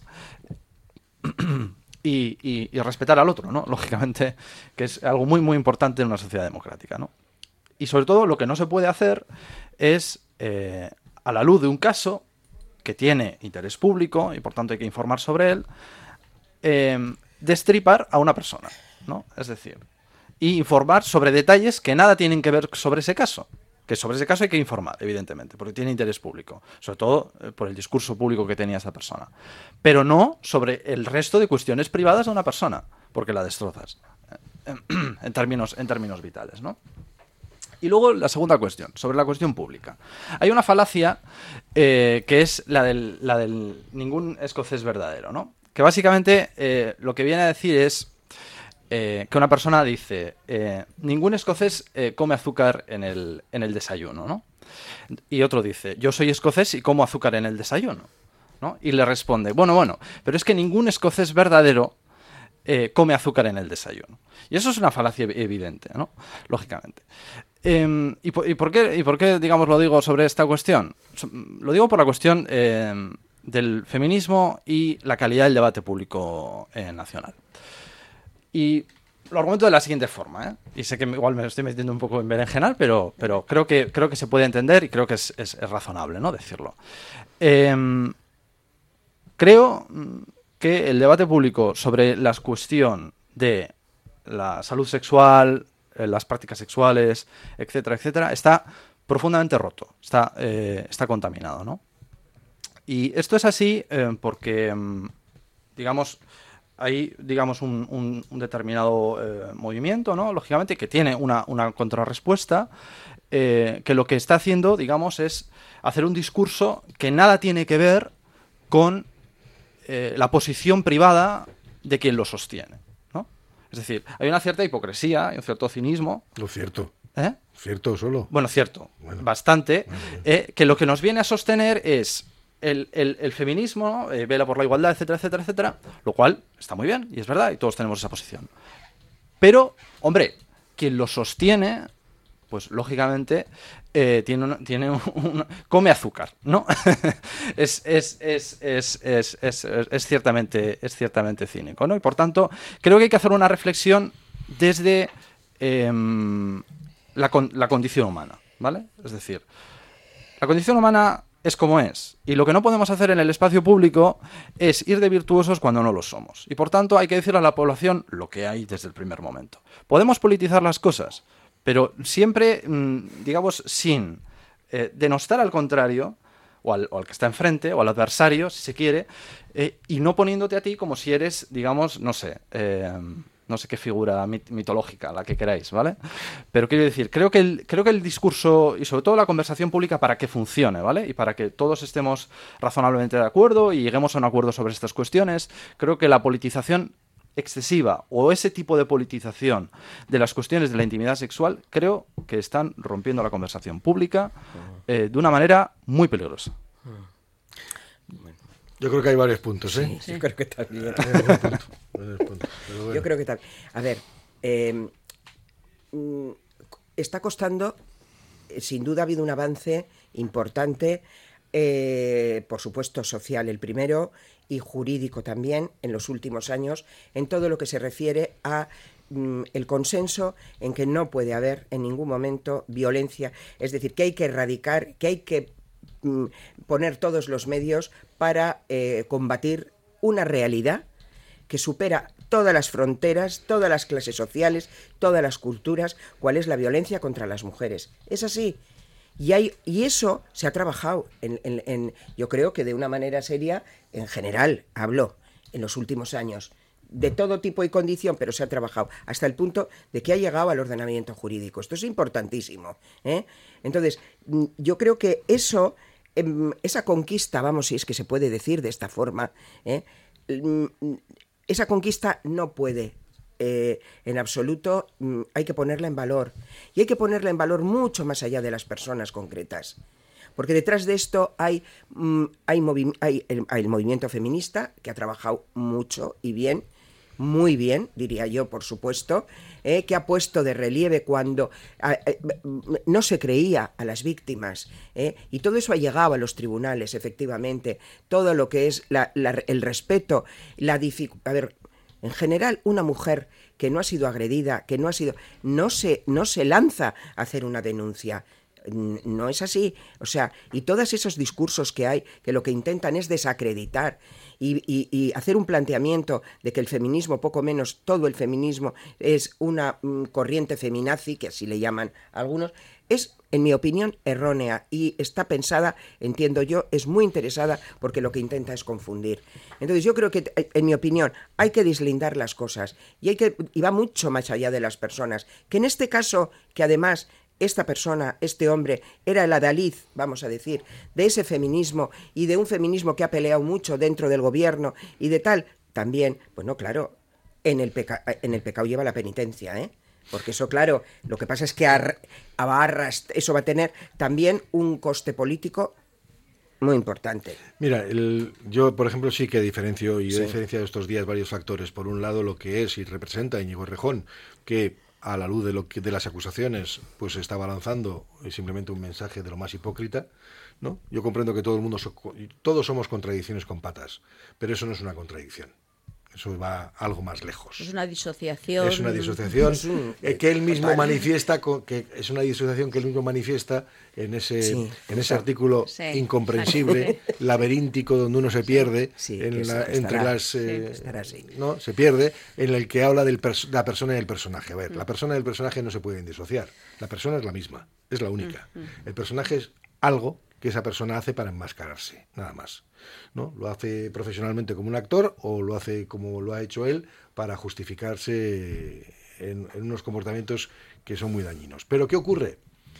Speaker 4: y, y, y respetar al otro, ¿no? Lógicamente, que es algo muy, muy importante en una sociedad democrática, ¿no? Y sobre todo lo que no se puede hacer es, eh, a la luz de un caso que tiene interés público y por tanto hay que informar sobre él, eh, destripar a una persona, ¿no? Es decir, y informar sobre detalles que nada tienen que ver sobre ese caso. Que sobre ese caso hay que informar, evidentemente, porque tiene interés público, sobre todo eh, por el discurso público que tenía esa persona. Pero no sobre el resto de cuestiones privadas de una persona, porque la destrozas eh, en términos, en términos vitales, ¿no? Y luego la segunda cuestión, sobre la cuestión pública. Hay una falacia eh, que es la del, la del ningún escocés verdadero, ¿no? Que básicamente eh, lo que viene a decir es eh, que una persona dice eh, ningún escocés eh, come azúcar en el, en el desayuno, ¿no? Y otro dice, yo soy escocés y como azúcar en el desayuno, ¿no? Y le responde, bueno, bueno, pero es que ningún escocés verdadero eh, come azúcar en el desayuno. Y eso es una falacia evidente, ¿no? Lógicamente. Eh, ¿y, por, y, por qué, ¿Y por qué, digamos, lo digo sobre esta cuestión? Lo digo por la cuestión eh, del feminismo y la calidad del debate público eh, nacional. Y lo argumento de la siguiente forma, ¿eh? Y sé que igual me estoy metiendo un poco en berenjenal, pero, pero creo que creo que se puede entender y creo que es, es, es razonable, ¿no? Decirlo. Eh, creo que el debate público sobre la cuestión de la salud sexual, las prácticas sexuales, etcétera, etcétera, está profundamente roto, está, eh, está contaminado, ¿no? Y esto es así eh, porque, digamos, hay, digamos, un, un, un determinado eh, movimiento, ¿no? Lógicamente, que tiene una, una contrarrespuesta, eh, que lo que está haciendo, digamos, es hacer un discurso que nada tiene que ver con eh, la posición privada de quien lo sostiene. Es decir, hay una cierta hipocresía y un cierto cinismo.
Speaker 3: Lo cierto.
Speaker 4: ¿Eh?
Speaker 3: Cierto solo.
Speaker 4: Bueno, cierto.
Speaker 3: Bueno.
Speaker 4: Bastante.
Speaker 3: Bueno, bueno.
Speaker 4: Eh, que lo que nos viene a sostener es el, el, el feminismo, eh, vela por la igualdad, etcétera, etcétera, etcétera. Lo cual está muy bien y es verdad y todos tenemos esa posición. Pero, hombre, quien lo sostiene, pues lógicamente eh, tiene, un, tiene un, un, come azúcar, ¿no? es, es, es, es, es, es, es, ciertamente, es ciertamente cínico, ¿no? Y por tanto, creo que hay que hacer una reflexión desde eh, la, la condición humana, ¿vale? Es decir, la condición humana es como es. Y lo que no podemos hacer en el espacio público es ir de virtuosos cuando no lo somos. Y por tanto hay que decirle a la población lo que hay desde el primer momento. Podemos politizar las cosas, pero siempre, digamos, sin eh, denostar al contrario, o al, o al que está enfrente, o al adversario, si se quiere, eh, y no poniéndote a ti como si eres, digamos, no sé... Eh, no sé qué figura mit mitológica, la que queráis, ¿vale? Pero quiero decir, creo que, el, creo que el discurso y sobre todo la conversación pública para que funcione, ¿vale? Y para que todos estemos razonablemente de acuerdo y lleguemos a un acuerdo sobre estas cuestiones, creo que la politización excesiva o ese tipo de politización de las cuestiones de la intimidad sexual, creo que están rompiendo la conversación pública eh, de una manera muy peligrosa.
Speaker 3: Yo creo que hay varios puntos, ¿eh?
Speaker 2: Sí, sí. Yo creo que también.
Speaker 3: Bueno.
Speaker 2: Yo creo que también. A ver, eh, está costando, sin duda ha habido un avance importante, eh, por supuesto social el primero y jurídico también en los últimos años, en todo lo que se refiere a mm, el consenso en que no puede haber en ningún momento violencia, es decir, que hay que erradicar, que hay que mm, poner todos los medios para eh, combatir una realidad que supera todas las fronteras, todas las clases sociales, todas las culturas, cuál es la violencia contra las mujeres. Es así. Y, hay, y eso se ha trabajado, en, en, en, yo creo que de una manera seria, en general, hablo, en los últimos años, de todo tipo y condición, pero se ha trabajado, hasta el punto de que ha llegado al ordenamiento jurídico. Esto es importantísimo, ¿eh? Entonces, yo creo que eso... esa conquista, vamos, si es que se puede decir de esta forma, ¿eh? esa conquista no puede, eh, en absoluto, hay que ponerla en valor. Y hay que ponerla en valor mucho más allá de las personas concretas. Porque detrás de esto hay, hay, movi hay, el, hay el movimiento feminista, que ha trabajado mucho y bien, muy bien, diría yo, por supuesto, eh, que ha puesto de relieve cuando eh, eh, no se creía a las víctimas, eh, y todo eso ha llegado a los tribunales, efectivamente, todo lo que es la, la, el respeto, la dificultad. A ver, en general, una mujer que no ha sido agredida, que no ha sido, no se, no se lanza a hacer una denuncia. No es así, o sea, y todos esos discursos que hay, que lo que intentan es desacreditar y, y, y hacer un planteamiento de que el feminismo, poco menos todo el feminismo, es una mm, corriente feminazi, que así le llaman algunos, es, en mi opinión, errónea y está pensada, entiendo yo, es muy interesada porque lo que intenta es confundir. Entonces yo creo que, en mi opinión, hay que deslindar las cosas y, hay que, y va mucho más allá de las personas, que en este caso, que además... esta persona, este hombre, era el adalid, vamos a decir, de ese feminismo y de un feminismo que ha peleado mucho dentro del gobierno y de tal, también, pues no, claro, en el, peca en el pecado lleva la penitencia, ¿eh? Porque eso, claro, lo que pasa es que ar arrast eso va a tener también un coste político muy importante.
Speaker 3: Mira, el, yo, por ejemplo, sí que diferencio, y
Speaker 2: sí.
Speaker 3: he diferenciado estos días varios factores. Por un lado, lo que es y representa Íñigo Errejón, que a la luz de, lo que, de las acusaciones, pues se estaba lanzando simplemente un mensaje de lo más hipócrita, ¿no? Yo comprendo que todo el mundo, so, todos somos contradicciones con patas, pero eso no es una contradicción. Eso va algo más lejos.
Speaker 5: Es una disociación.
Speaker 3: Es una disociación
Speaker 2: es un,
Speaker 3: eh, que él mismo total. manifiesta, con, que es una disociación que él mismo manifiesta en ese, sí, en ese artículo sí, incomprensible, laberíntico, donde uno se pierde, sí, en la, entre las, eh, sí, ¿no? Se pierde, en el que habla de la persona y el personaje. A ver, mm. la persona y el personaje no se pueden disociar. La persona es la misma, es la única. Mm, mm. El personaje es algo que esa persona hace para enmascararse, nada más, ¿no? Lo hace profesionalmente como un actor o lo hace como lo ha hecho él para justificarse en, en unos comportamientos que son muy dañinos. Pero ¿qué ocurre?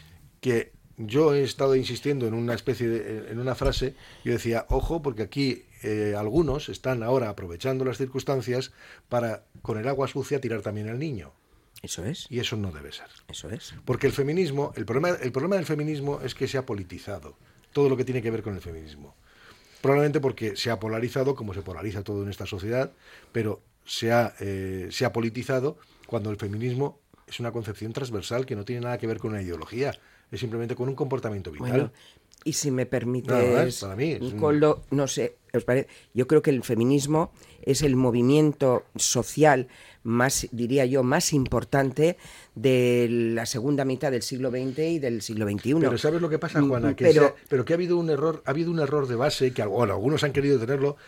Speaker 3: Que yo he estado insistiendo en una especie de, en una frase, yo decía, ojo, porque aquí eh, algunos están ahora aprovechando las circunstancias para, con el agua sucia, tirar también al niño.
Speaker 2: Eso es.
Speaker 3: Y eso no debe ser.
Speaker 2: Eso es.
Speaker 3: Porque el feminismo, el problema, el problema del feminismo es que se ha politizado todo lo que tiene que ver con el feminismo. Probablemente porque se ha polarizado, como se polariza todo en esta sociedad, pero se ha, eh, se ha politizado cuando el feminismo es una concepción transversal que no tiene nada que ver con una ideología. es simplemente con un comportamiento vital.
Speaker 2: Bueno, y si me permites,
Speaker 3: no, no, para mí es un...
Speaker 2: Coldo, no sé, ¿os parece? Yo creo que el feminismo es el movimiento social más, diría yo, más importante de la segunda mitad del siglo veinte y del siglo veintiuno.
Speaker 3: Pero ¿sabes lo que pasa, Juana? Que
Speaker 2: pero,
Speaker 3: sea, pero que ha habido un error, ha habido un error de base, que bueno, algunos han querido tenerlo.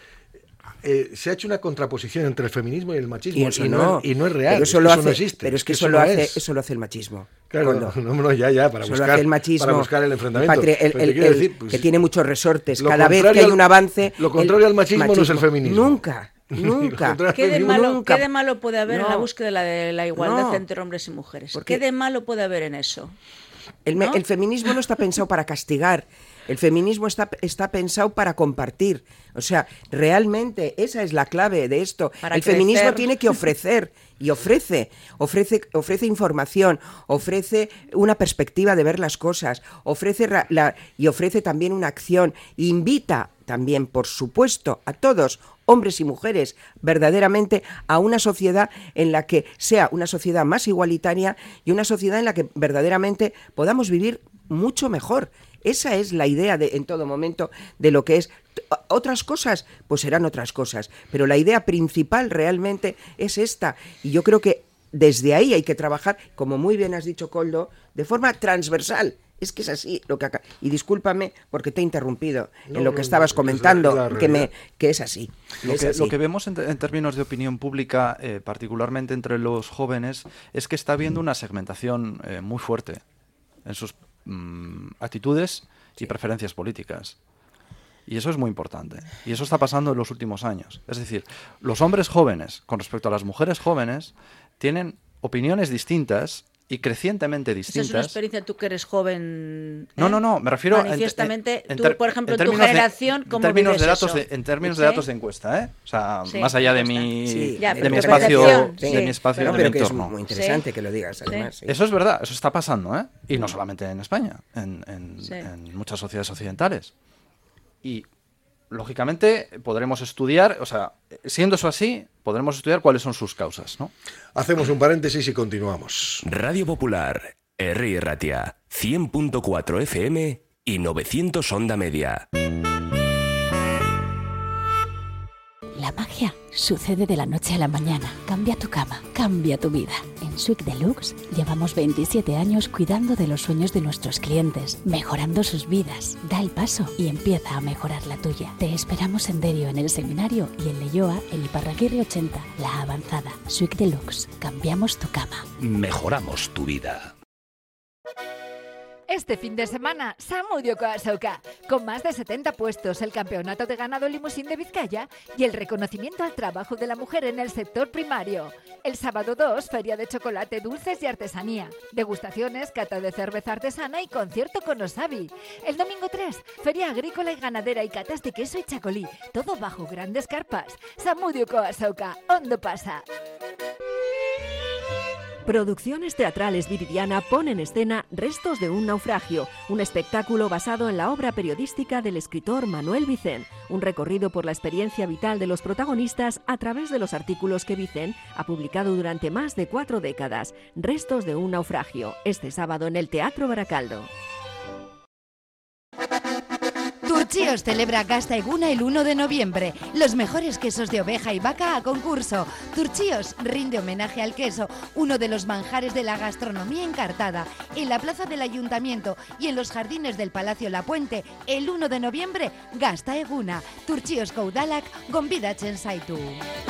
Speaker 3: Eh, se ha hecho una contraposición entre el feminismo y el machismo,
Speaker 2: y, eso
Speaker 3: y, no,
Speaker 2: no,
Speaker 3: y no es real,
Speaker 2: pero eso,
Speaker 3: es
Speaker 2: lo
Speaker 3: eso
Speaker 2: hace,
Speaker 3: no existe.
Speaker 2: Pero es que,
Speaker 3: es
Speaker 2: eso,
Speaker 3: que eso
Speaker 2: lo
Speaker 3: no
Speaker 2: hace,
Speaker 3: es.
Speaker 2: eso lo hace el machismo.
Speaker 3: Claro, no, no, ya, ya, para
Speaker 2: eso
Speaker 3: buscar,
Speaker 2: lo hace el machismo,
Speaker 3: para buscar el enfrentamiento.
Speaker 2: El patri, el,
Speaker 3: pero
Speaker 2: el,
Speaker 3: quiero
Speaker 2: el,
Speaker 3: decir, pues,
Speaker 2: que tiene muchos resortes. Cada vez que hay un avance...
Speaker 3: Lo contrario
Speaker 2: el
Speaker 3: al machismo, machismo no es el feminismo.
Speaker 2: Nunca. Nunca.
Speaker 5: ¿Qué de, malo,
Speaker 2: nunca.
Speaker 5: ¿Qué de malo puede haber no. en la búsqueda de la, de la igualdad
Speaker 2: no.
Speaker 5: entre hombres y mujeres? ¿Qué de malo puede haber en eso?
Speaker 2: El,
Speaker 5: ¿No?
Speaker 2: el feminismo no está pensado para castigar. El feminismo está, está pensado para compartir. O sea, realmente esa es la clave de esto.
Speaker 5: Para
Speaker 2: el
Speaker 5: crecer.
Speaker 2: feminismo tiene que ofrecer, y ofrece, ofrece, ofrece información, ofrece una perspectiva de ver las cosas, ofrece la, la, y ofrece también una acción, invita también, por supuesto, a todos, hombres y mujeres, verdaderamente a una sociedad en la que sea una sociedad más igualitaria y una sociedad en la que verdaderamente podamos vivir mucho mejor. Esa es la idea de, en todo momento de lo que es. Otras cosas, pues serán otras cosas, pero la idea principal realmente es esta. Y yo creo que desde ahí hay que trabajar, como muy bien has dicho, Coldo, de forma transversal. Es que es así lo que acá. Y discúlpame porque te he interrumpido no, en lo que estabas comentando, la, la que, me, que es así.
Speaker 4: Lo,
Speaker 2: es
Speaker 4: que,
Speaker 2: así.
Speaker 4: lo que vemos en, en términos de opinión pública, eh, particularmente entre los jóvenes, es que está habiendo una segmentación eh, muy fuerte en sus mmm, actitudes y preferencias políticas. Y eso es muy importante. Y eso está pasando en los últimos años. Es decir, los hombres jóvenes con respecto a las mujeres jóvenes tienen opiniones distintas y crecientemente distintas.
Speaker 5: Esa es una experiencia, tú que eres joven. ¿eh?
Speaker 4: No, no, no, me refiero
Speaker 5: manifiestamente,
Speaker 4: en, en,
Speaker 5: tú,
Speaker 4: en,
Speaker 5: por ejemplo,
Speaker 4: en
Speaker 5: tu generación,
Speaker 4: de,
Speaker 5: ¿cómo
Speaker 4: en términos
Speaker 5: vives
Speaker 4: de datos
Speaker 5: eso?
Speaker 4: de, en términos
Speaker 5: ¿Sí?
Speaker 4: de datos de encuesta, ¿eh? O sea,
Speaker 5: sí,
Speaker 4: más allá de mi,
Speaker 2: sí,
Speaker 5: ya,
Speaker 4: de mi
Speaker 5: tu
Speaker 4: espacio,
Speaker 5: sí.
Speaker 4: de mi espacio,
Speaker 2: pero,
Speaker 4: de
Speaker 2: pero
Speaker 4: mi
Speaker 2: que
Speaker 4: entorno.
Speaker 2: es muy interesante
Speaker 5: sí.
Speaker 2: que lo digas, además.
Speaker 5: Sí.
Speaker 2: Sí.
Speaker 4: Eso es verdad, eso está pasando, ¿eh? Y no solamente en España, en, en,
Speaker 5: sí.
Speaker 4: en muchas sociedades occidentales. Y lógicamente podremos estudiar, o sea, siendo eso así, podremos estudiar cuáles son sus causas, ¿no?
Speaker 3: Hacemos un paréntesis y continuamos.
Speaker 13: Radio Popular, Herri Erratia, cien punto cuatro F M y novecientos onda media.
Speaker 6: La magia sucede de la noche a la mañana. Cambia tu cama, cambia tu vida. En Suite Deluxe llevamos veintisiete años cuidando de los sueños de nuestros clientes, mejorando sus vidas. Da el paso y empieza a mejorar la tuya. Te esperamos en Derio, en el Seminario, y en Leioa, en Iparraguirre ochenta, La Avanzada. Suite Deluxe. Cambiamos tu cama.
Speaker 13: Mejoramos tu vida.
Speaker 8: Este fin de semana, Samudio Koasauka, con más de setenta puestos, el campeonato de ganado limusín de Vizcaya y el reconocimiento al trabajo de la mujer en el sector primario. El sábado dos, feria de chocolate, dulces y artesanía. Degustaciones, cata de cerveza artesana y concierto con Osabi. El domingo tres, feria agrícola y ganadera y catas de queso y chacolí. Todo bajo grandes carpas. Samudio Koasauka, ¿dónde pasa?
Speaker 14: Producciones Teatrales Viridiana pone en escena Restos de un naufragio, un espectáculo basado en la obra periodística del escritor Manuel Vicent, un recorrido por la experiencia vital de los protagonistas a través de los artículos que Vicent ha publicado durante más de cuatro décadas. Restos de un naufragio, este sábado en el Teatro Baracaldo.
Speaker 12: Turchíos celebra Gasta Eguna el uno de noviembre. Los mejores quesos de oveja y vaca a concurso. Turchíos rinde homenaje al queso, uno de los manjares de la gastronomía encartada, en la plaza del Ayuntamiento y en los jardines del Palacio La Puente. El uno de noviembre, Gasta Eguna. Turchíos Koudalak, Gombidachen Saitu.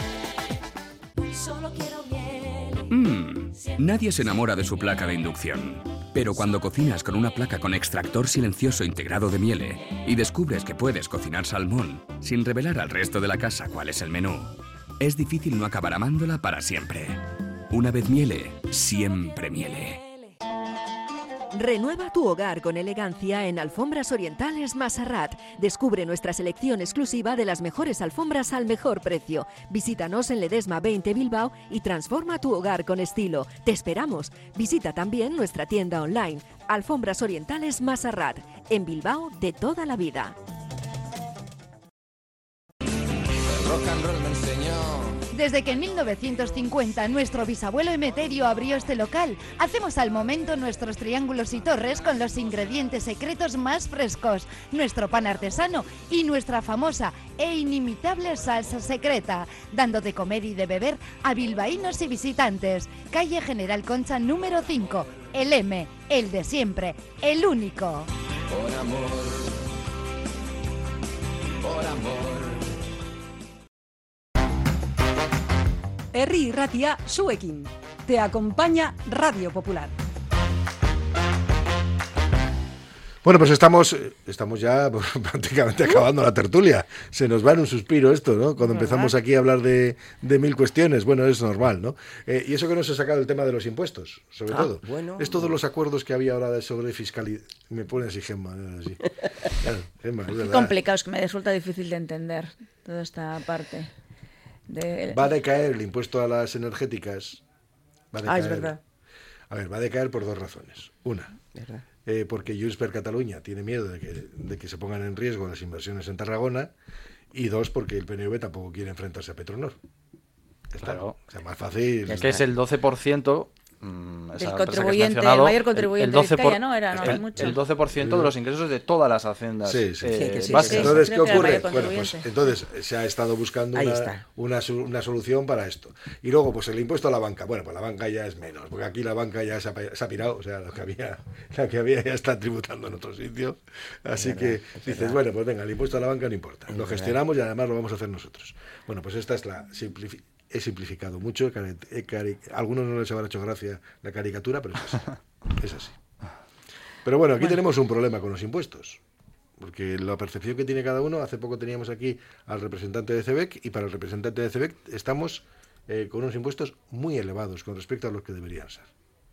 Speaker 15: Solo quiero miel.
Speaker 13: Mmm, nadie se enamora de su placa de inducción. Pero cuando cocinas con una placa con extractor silencioso integrado de Miele y descubres que puedes cocinar salmón sin revelar al resto de la casa cuál es el menú, es difícil no acabar amándola para siempre. Una vez Miele, siempre Miele.
Speaker 14: Renueva tu hogar con elegancia en Alfombras Orientales Masarrat. Descubre nuestra selección exclusiva de las mejores alfombras al mejor precio. Visítanos en Ledesma veinte Bilbao y transforma tu hogar con estilo. Te esperamos. Visita también nuestra tienda online, Alfombras Orientales Masarrat, en Bilbao de toda la vida.
Speaker 1: El rock and roll me enseñó
Speaker 12: Desde que en mil novecientos cincuenta nuestro bisabuelo Emeterio abrió este local, hacemos al momento nuestros triángulos y torres con los ingredientes secretos más frescos, nuestro pan artesano y nuestra famosa e inimitable salsa secreta, dando de comer y de beber a bilbaínos y visitantes. Calle General Concha número cinco, el M, el de siempre, el único.
Speaker 1: Por amor, por amor.
Speaker 15: Herri Irratia zuekin. Te acompaña Radio Popular.
Speaker 3: Bueno, pues estamos, estamos ya prácticamente acabando la tertulia. Se nos va en un suspiro esto, ¿no? Cuando empezamos aquí a hablar de, de mil cuestiones. Bueno, es normal, ¿no? Eh, y eso que no se ha sacado el tema de los impuestos, sobre
Speaker 2: ah,
Speaker 3: todo.
Speaker 2: Bueno,
Speaker 3: es todos los acuerdos que había ahora sobre fiscalidad. Me pone así, Gemma. Así. Claro, Gemma, es verdad.
Speaker 5: Complicado, es que me resulta difícil de entender toda esta parte. De...
Speaker 3: Va a decaer el impuesto a las energéticas. Va a decaer.
Speaker 2: Ah, es verdad.
Speaker 3: A ver, va a decaer por dos razones. Una,
Speaker 2: ¿verdad?
Speaker 3: Eh, porque Junts per Catalunya tiene miedo de que, de que se pongan en riesgo las inversiones en Tarragona. Y dos, porque el P N V tampoco quiere enfrentarse a Petronor. Está,
Speaker 4: claro.
Speaker 3: O sea, más fácil.
Speaker 4: Es que es el doce por ciento... Mm,
Speaker 5: del contribuyente, el mayor contribuyente
Speaker 4: el, el doce por,
Speaker 5: de Vizcaya, ¿no? Era, no,
Speaker 4: el,
Speaker 5: mucho.
Speaker 4: el doce por ciento de los ingresos de todas las haciendas
Speaker 3: sí, sí,
Speaker 4: eh,
Speaker 3: sí, sí,
Speaker 4: básicas.
Speaker 3: sí. Entonces, ¿qué ocurre? Bueno, pues entonces se ha estado buscando una, una, una solución para esto. Y luego, pues el impuesto a la banca. Bueno, pues la banca ya es menos, porque aquí la banca ya se ha, se ha pirado, o sea, lo que había, lo que había ya está tributando en otro sitio. Así verdad, que dices, verdad. Bueno, pues venga, el impuesto a la banca no importa. Es lo verdad. Gestionamos y además lo vamos a hacer nosotros. Bueno, pues esta es la simplificación. He simplificado mucho, he cari- a algunos no les habrá hecho gracia la caricatura, pero es así. Es así. Pero bueno, aquí bueno. tenemos un problema con los impuestos, porque la percepción que tiene cada uno, hace poco teníamos aquí al representante de CEBEC, y para el representante de CEBEC estamos eh, con unos impuestos muy elevados con respecto a los que deberían ser.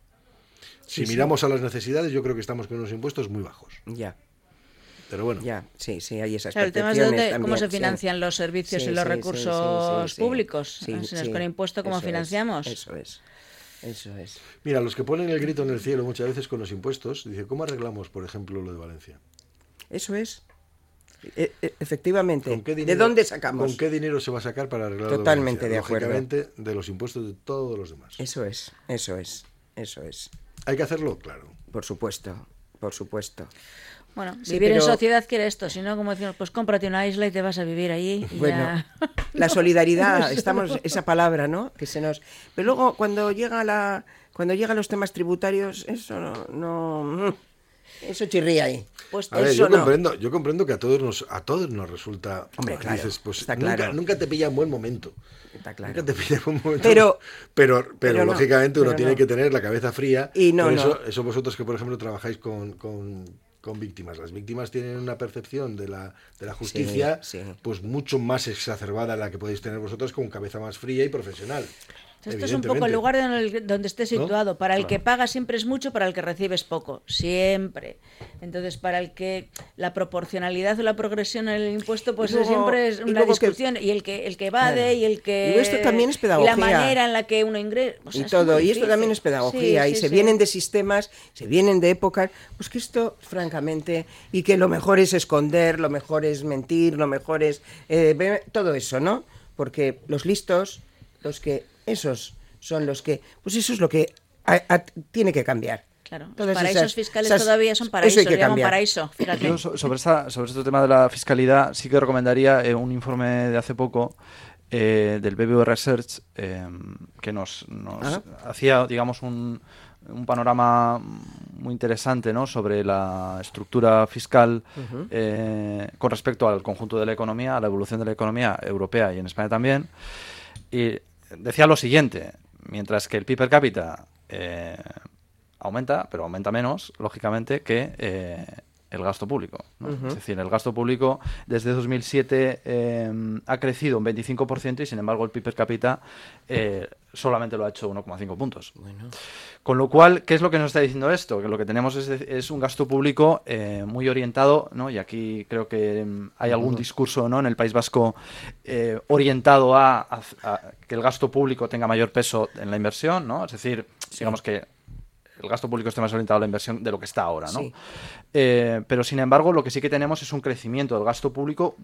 Speaker 3: Si sí, miramos sí. a las necesidades, yo creo que estamos con unos impuestos muy bajos.
Speaker 2: Ya.
Speaker 3: Pero bueno.
Speaker 2: Ya, sí, sí, hay esas
Speaker 5: claro, el tema es de dónde, cómo se financian sí. los servicios sí, y los sí, recursos sí, sí, sí, públicos. Sí, sí, sí. Con impuesto, ¿cómo eso financiamos?
Speaker 2: Es, eso es, eso es.
Speaker 3: Mira, los que ponen el grito en el cielo muchas veces con los impuestos, dicen, ¿cómo arreglamos, por ejemplo, lo de Valencia?
Speaker 2: Eso es. E- e- efectivamente.
Speaker 3: ¿Con qué dinero,
Speaker 2: ¿De dónde sacamos?
Speaker 3: ¿Con qué dinero se va a sacar para arreglar
Speaker 2: Totalmente
Speaker 3: lo de Valencia?
Speaker 2: de acuerdo.
Speaker 3: Lógicamente, de los impuestos de todos los demás.
Speaker 2: Eso es, eso es, eso es.
Speaker 3: ¿Hay que hacerlo? Claro.
Speaker 2: Por supuesto, por supuesto.
Speaker 5: Bueno, sí, vivir pero... en sociedad quiere esto, si no, como decimos, pues cómprate una isla y te vas a vivir allí. Y
Speaker 2: bueno,
Speaker 5: ya...
Speaker 2: la solidaridad, estamos esa palabra, ¿no? Que se nos. Pero luego cuando llega la, cuando llegan los temas tributarios, eso no, no eso chirría ahí.
Speaker 3: Pues a ver, yo no. comprendo, yo comprendo que a todos nos, a todos nos resulta.
Speaker 2: Hombre, claro,
Speaker 3: dices, pues
Speaker 2: está
Speaker 3: nunca,
Speaker 2: claro.
Speaker 3: nunca te pilla en buen momento.
Speaker 2: Está claro.
Speaker 3: Nunca te pilla en buen momento.
Speaker 2: Pero,
Speaker 3: pero, pero,
Speaker 2: pero
Speaker 3: lógicamente
Speaker 2: no,
Speaker 3: uno
Speaker 2: pero
Speaker 3: tiene
Speaker 2: no.
Speaker 3: que tener la cabeza fría.
Speaker 2: Y no,
Speaker 3: por eso,
Speaker 2: no.
Speaker 3: eso vosotros que por ejemplo trabajáis con, con con víctimas. Las víctimas tienen una percepción de la, de la justicia
Speaker 2: sí, sí.
Speaker 3: pues mucho más exacerbada a la que podéis tener vosotros con cabeza más fría y profesional.
Speaker 5: Esto es un poco el lugar donde, donde esté situado. ¿No? Para el claro. que paga siempre es mucho, para el que recibe es poco. Siempre. Entonces, para el que la proporcionalidad o la progresión en el impuesto, pues luego, siempre es una discusión. Que, y el que el que evade claro. y el que...
Speaker 2: Y esto también es pedagogía.
Speaker 5: Y la manera en la que uno ingresa... O sea,
Speaker 2: y todo. Y esto también es pedagogía. Sí, sí, y se sí. vienen de sistemas, se vienen de épocas... Pues que esto, francamente... Y que lo mejor es esconder, lo mejor es mentir, lo mejor es... Eh, todo eso, ¿no? Porque los listos, los que... Esos son los que... Pues eso es lo que a, a, tiene que cambiar.
Speaker 5: Claro, los paraísos esas, fiscales esas, todavía son paraísos,
Speaker 2: eso hay que
Speaker 5: llaman paraíso. Fíjate.
Speaker 4: Yo so, sobre, esta, sobre este tema de la fiscalidad sí que recomendaría eh, un informe de hace poco eh, del B B V Research eh, que nos, nos ¿Ah? hacía, digamos, un, un panorama muy interesante, ¿no?, sobre la estructura fiscal uh-huh. eh, con respecto al conjunto de la economía, a la evolución de la economía europea y en España también. Y decía lo siguiente: mientras que el P I B per cápita eh, aumenta, pero aumenta menos, lógicamente, que eh, el gasto público, ¿no? Uh-huh. Es decir, el gasto público desde dos mil siete eh, ha crecido un veinticinco por ciento y, sin embargo, el P I B per cápita eh, solamente lo ha hecho uno coma cinco puntos.
Speaker 2: Bueno.
Speaker 4: Con lo cual, ¿qué es lo que nos está diciendo esto? Que lo que tenemos es, es un gasto público eh, muy orientado, ¿no? Y aquí creo que um, hay algún uh-huh. discurso, ¿no?, en el País Vasco eh, orientado a, a, a que el gasto público tenga mayor peso en la inversión, ¿no? Es decir, sí. digamos que el gasto público esté más orientado a la inversión de lo que está ahora, ¿no? Sí. Eh, pero, sin embargo, lo que sí que tenemos es un crecimiento del gasto público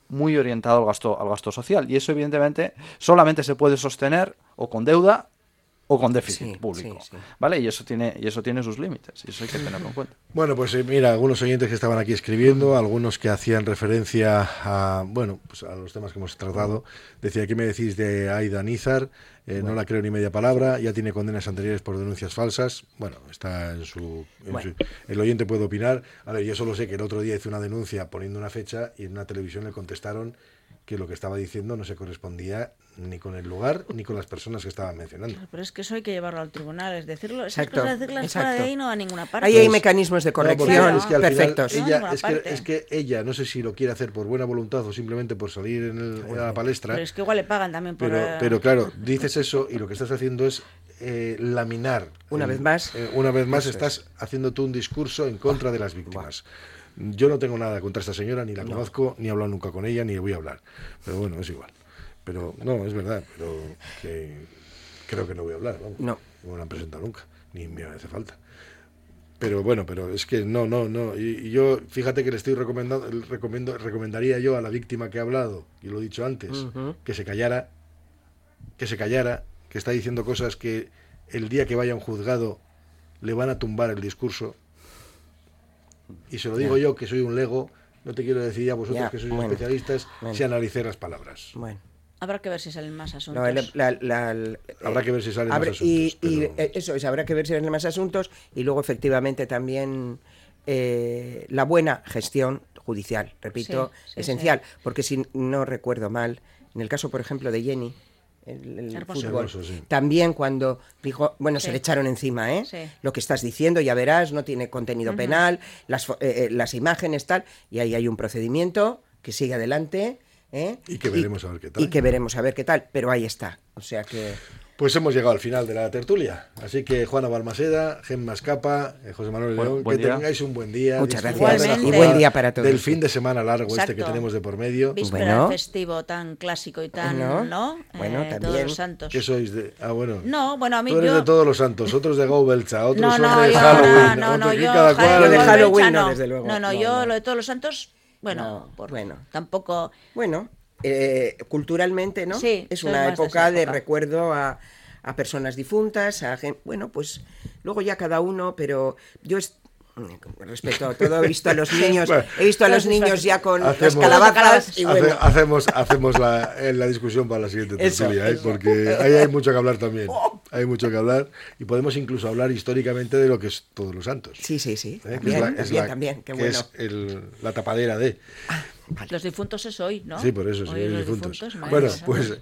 Speaker 4: muy orientado al gasto, al gasto social. Y eso, evidentemente, solamente se puede sostener o con deuda o con déficit
Speaker 2: sí,
Speaker 4: público,
Speaker 2: sí, sí.
Speaker 4: ¿vale? Y eso tiene y eso tiene sus límites, y eso hay que tenerlo en cuenta.
Speaker 3: Bueno, pues eh, mira, algunos oyentes que estaban aquí escribiendo, algunos que hacían referencia a, bueno, pues a los temas que hemos tratado. Decía, ¿qué me decís de Aida Nízar? Eh, bueno. No la creo ni media palabra, ya tiene condenas anteriores por denuncias falsas. Bueno, está en su, en bueno. su... El oyente puede opinar. A ver, yo solo sé que el otro día hice una denuncia poniendo una fecha y en una televisión le contestaron que lo que estaba diciendo no se correspondía ni con el lugar ni con las personas que estaban mencionando.
Speaker 5: Pero es que eso hay que llevarlo al tribunal, es decirlo, esas
Speaker 2: exacto,
Speaker 5: cosas decirlas fuera de ahí no a ninguna parte.
Speaker 2: Ahí hay mecanismos de corrección no,
Speaker 3: claro, es que al
Speaker 2: perfectos.
Speaker 3: Final, ella, no es, que, es que ella, no sé si lo quiere hacer por buena voluntad o simplemente por salir en, el, en la palestra.
Speaker 5: Pero es que igual le pagan también por...
Speaker 3: Pero, pero claro, dices eso y lo que estás haciendo es eh, laminar.
Speaker 2: Una
Speaker 3: eh,
Speaker 2: vez más.
Speaker 3: Eh, una vez más
Speaker 2: eso
Speaker 3: estás
Speaker 2: es.
Speaker 3: haciendo tú un discurso en contra de las víctimas. Yo no tengo nada contra esta señora, ni la no. conozco, ni he hablado nunca con ella, ni voy a hablar. Pero bueno, es igual. Pero no, es verdad, pero que creo que no voy a hablar. Vamos.
Speaker 2: No.
Speaker 3: No me lo han presentado nunca, ni me hace falta. Pero bueno, pero es que no, no, no. Y, y yo, fíjate que le estoy recomendando, recomiendo, recomendaría yo a la víctima que ha hablado, y lo he dicho antes, uh-huh. que se callara, que se callara, que está diciendo cosas que el día que vaya a un juzgado le van a tumbar el discurso. Y se lo digo yeah. yo, que soy un lego, no te quiero decir a vosotros yeah. que sois bueno. especialistas, bueno. si analicéis las palabras.
Speaker 2: Bueno.
Speaker 5: Habrá que ver si salen más asuntos.
Speaker 2: No, la, la, la,
Speaker 3: habrá que ver si salen
Speaker 2: habrá,
Speaker 3: más asuntos.
Speaker 2: Y,
Speaker 3: pero...
Speaker 2: y eso es, habrá que ver si salen más asuntos y luego efectivamente también eh, la buena gestión judicial, repito, sí, sí, esencial. Sí. Porque si no recuerdo mal, en el caso, por ejemplo, de Jenny, el, el fútbol, hermoso, sí. también cuando dijo, bueno, sí. se le echaron encima, ¿eh? Sí. Lo que estás diciendo, ya verás, no tiene contenido uh-huh. penal, las, eh, las imágenes, tal, y ahí hay un procedimiento que sigue adelante, ¿eh?
Speaker 3: Y que veremos y, a ver qué tal.
Speaker 2: Y que veremos a ver qué tal, pero ahí está, o sea que...
Speaker 3: Pues hemos llegado al final de la tertulia. Así que Juana Balmaseda, Gemma Escapa, eh, José Manuel León,
Speaker 4: buen, buen
Speaker 3: que
Speaker 4: día.
Speaker 3: tengáis un buen día.
Speaker 2: Muchas gracias. Y buen día para todos.
Speaker 3: Del fin de semana largo Exacto. este que tenemos de por medio.
Speaker 5: Víspera bueno. festivo tan clásico y tan,
Speaker 2: bueno,
Speaker 5: ¿no?
Speaker 2: Bueno,
Speaker 5: eh,
Speaker 2: también.
Speaker 5: Todos los santos.
Speaker 3: ¿Qué sois de...? Ah, bueno.
Speaker 5: No, bueno, a mí
Speaker 3: Tú eres
Speaker 5: yo...
Speaker 3: de todos los santos, otros de Gobelcha, otros
Speaker 5: no,
Speaker 3: son
Speaker 5: no,
Speaker 3: de
Speaker 5: yo,
Speaker 3: Halloween.
Speaker 5: No, no, no, yo,
Speaker 3: cada cual...
Speaker 2: yo de Halloween
Speaker 5: no,
Speaker 2: no, desde luego.
Speaker 5: No, no,
Speaker 2: no
Speaker 5: yo
Speaker 2: no.
Speaker 5: lo de todos los santos, bueno,
Speaker 2: no,
Speaker 5: por,
Speaker 2: bueno.
Speaker 5: tampoco...
Speaker 2: Bueno, eh, culturalmente, ¿no?
Speaker 5: Sí,
Speaker 2: es una época
Speaker 5: de,
Speaker 2: de recuerdo a... a personas difuntas, a gente, bueno, pues luego ya cada uno, pero yo es, respecto a todo he visto a los niños, bueno, he visto a los niños ya con hacemos, las calabazas y bueno.
Speaker 3: Hace, hacemos hacemos la, la discusión para la siguiente tertulia, ¿eh? Porque ahí hay mucho que hablar también, hay mucho que hablar y podemos incluso hablar históricamente de lo que es Todos los Santos.
Speaker 2: Sí, sí, sí,
Speaker 3: ¿eh?
Speaker 2: también,
Speaker 3: es la,
Speaker 2: también,
Speaker 3: es la,
Speaker 2: también, qué
Speaker 3: que
Speaker 2: bueno.
Speaker 3: es el, la tapadera de...
Speaker 5: Ah, vale. Los difuntos es hoy, ¿no?
Speaker 3: Sí, por eso, sí,
Speaker 5: hoy
Speaker 3: los
Speaker 5: los
Speaker 3: difuntos.
Speaker 5: difuntos
Speaker 3: bueno, pues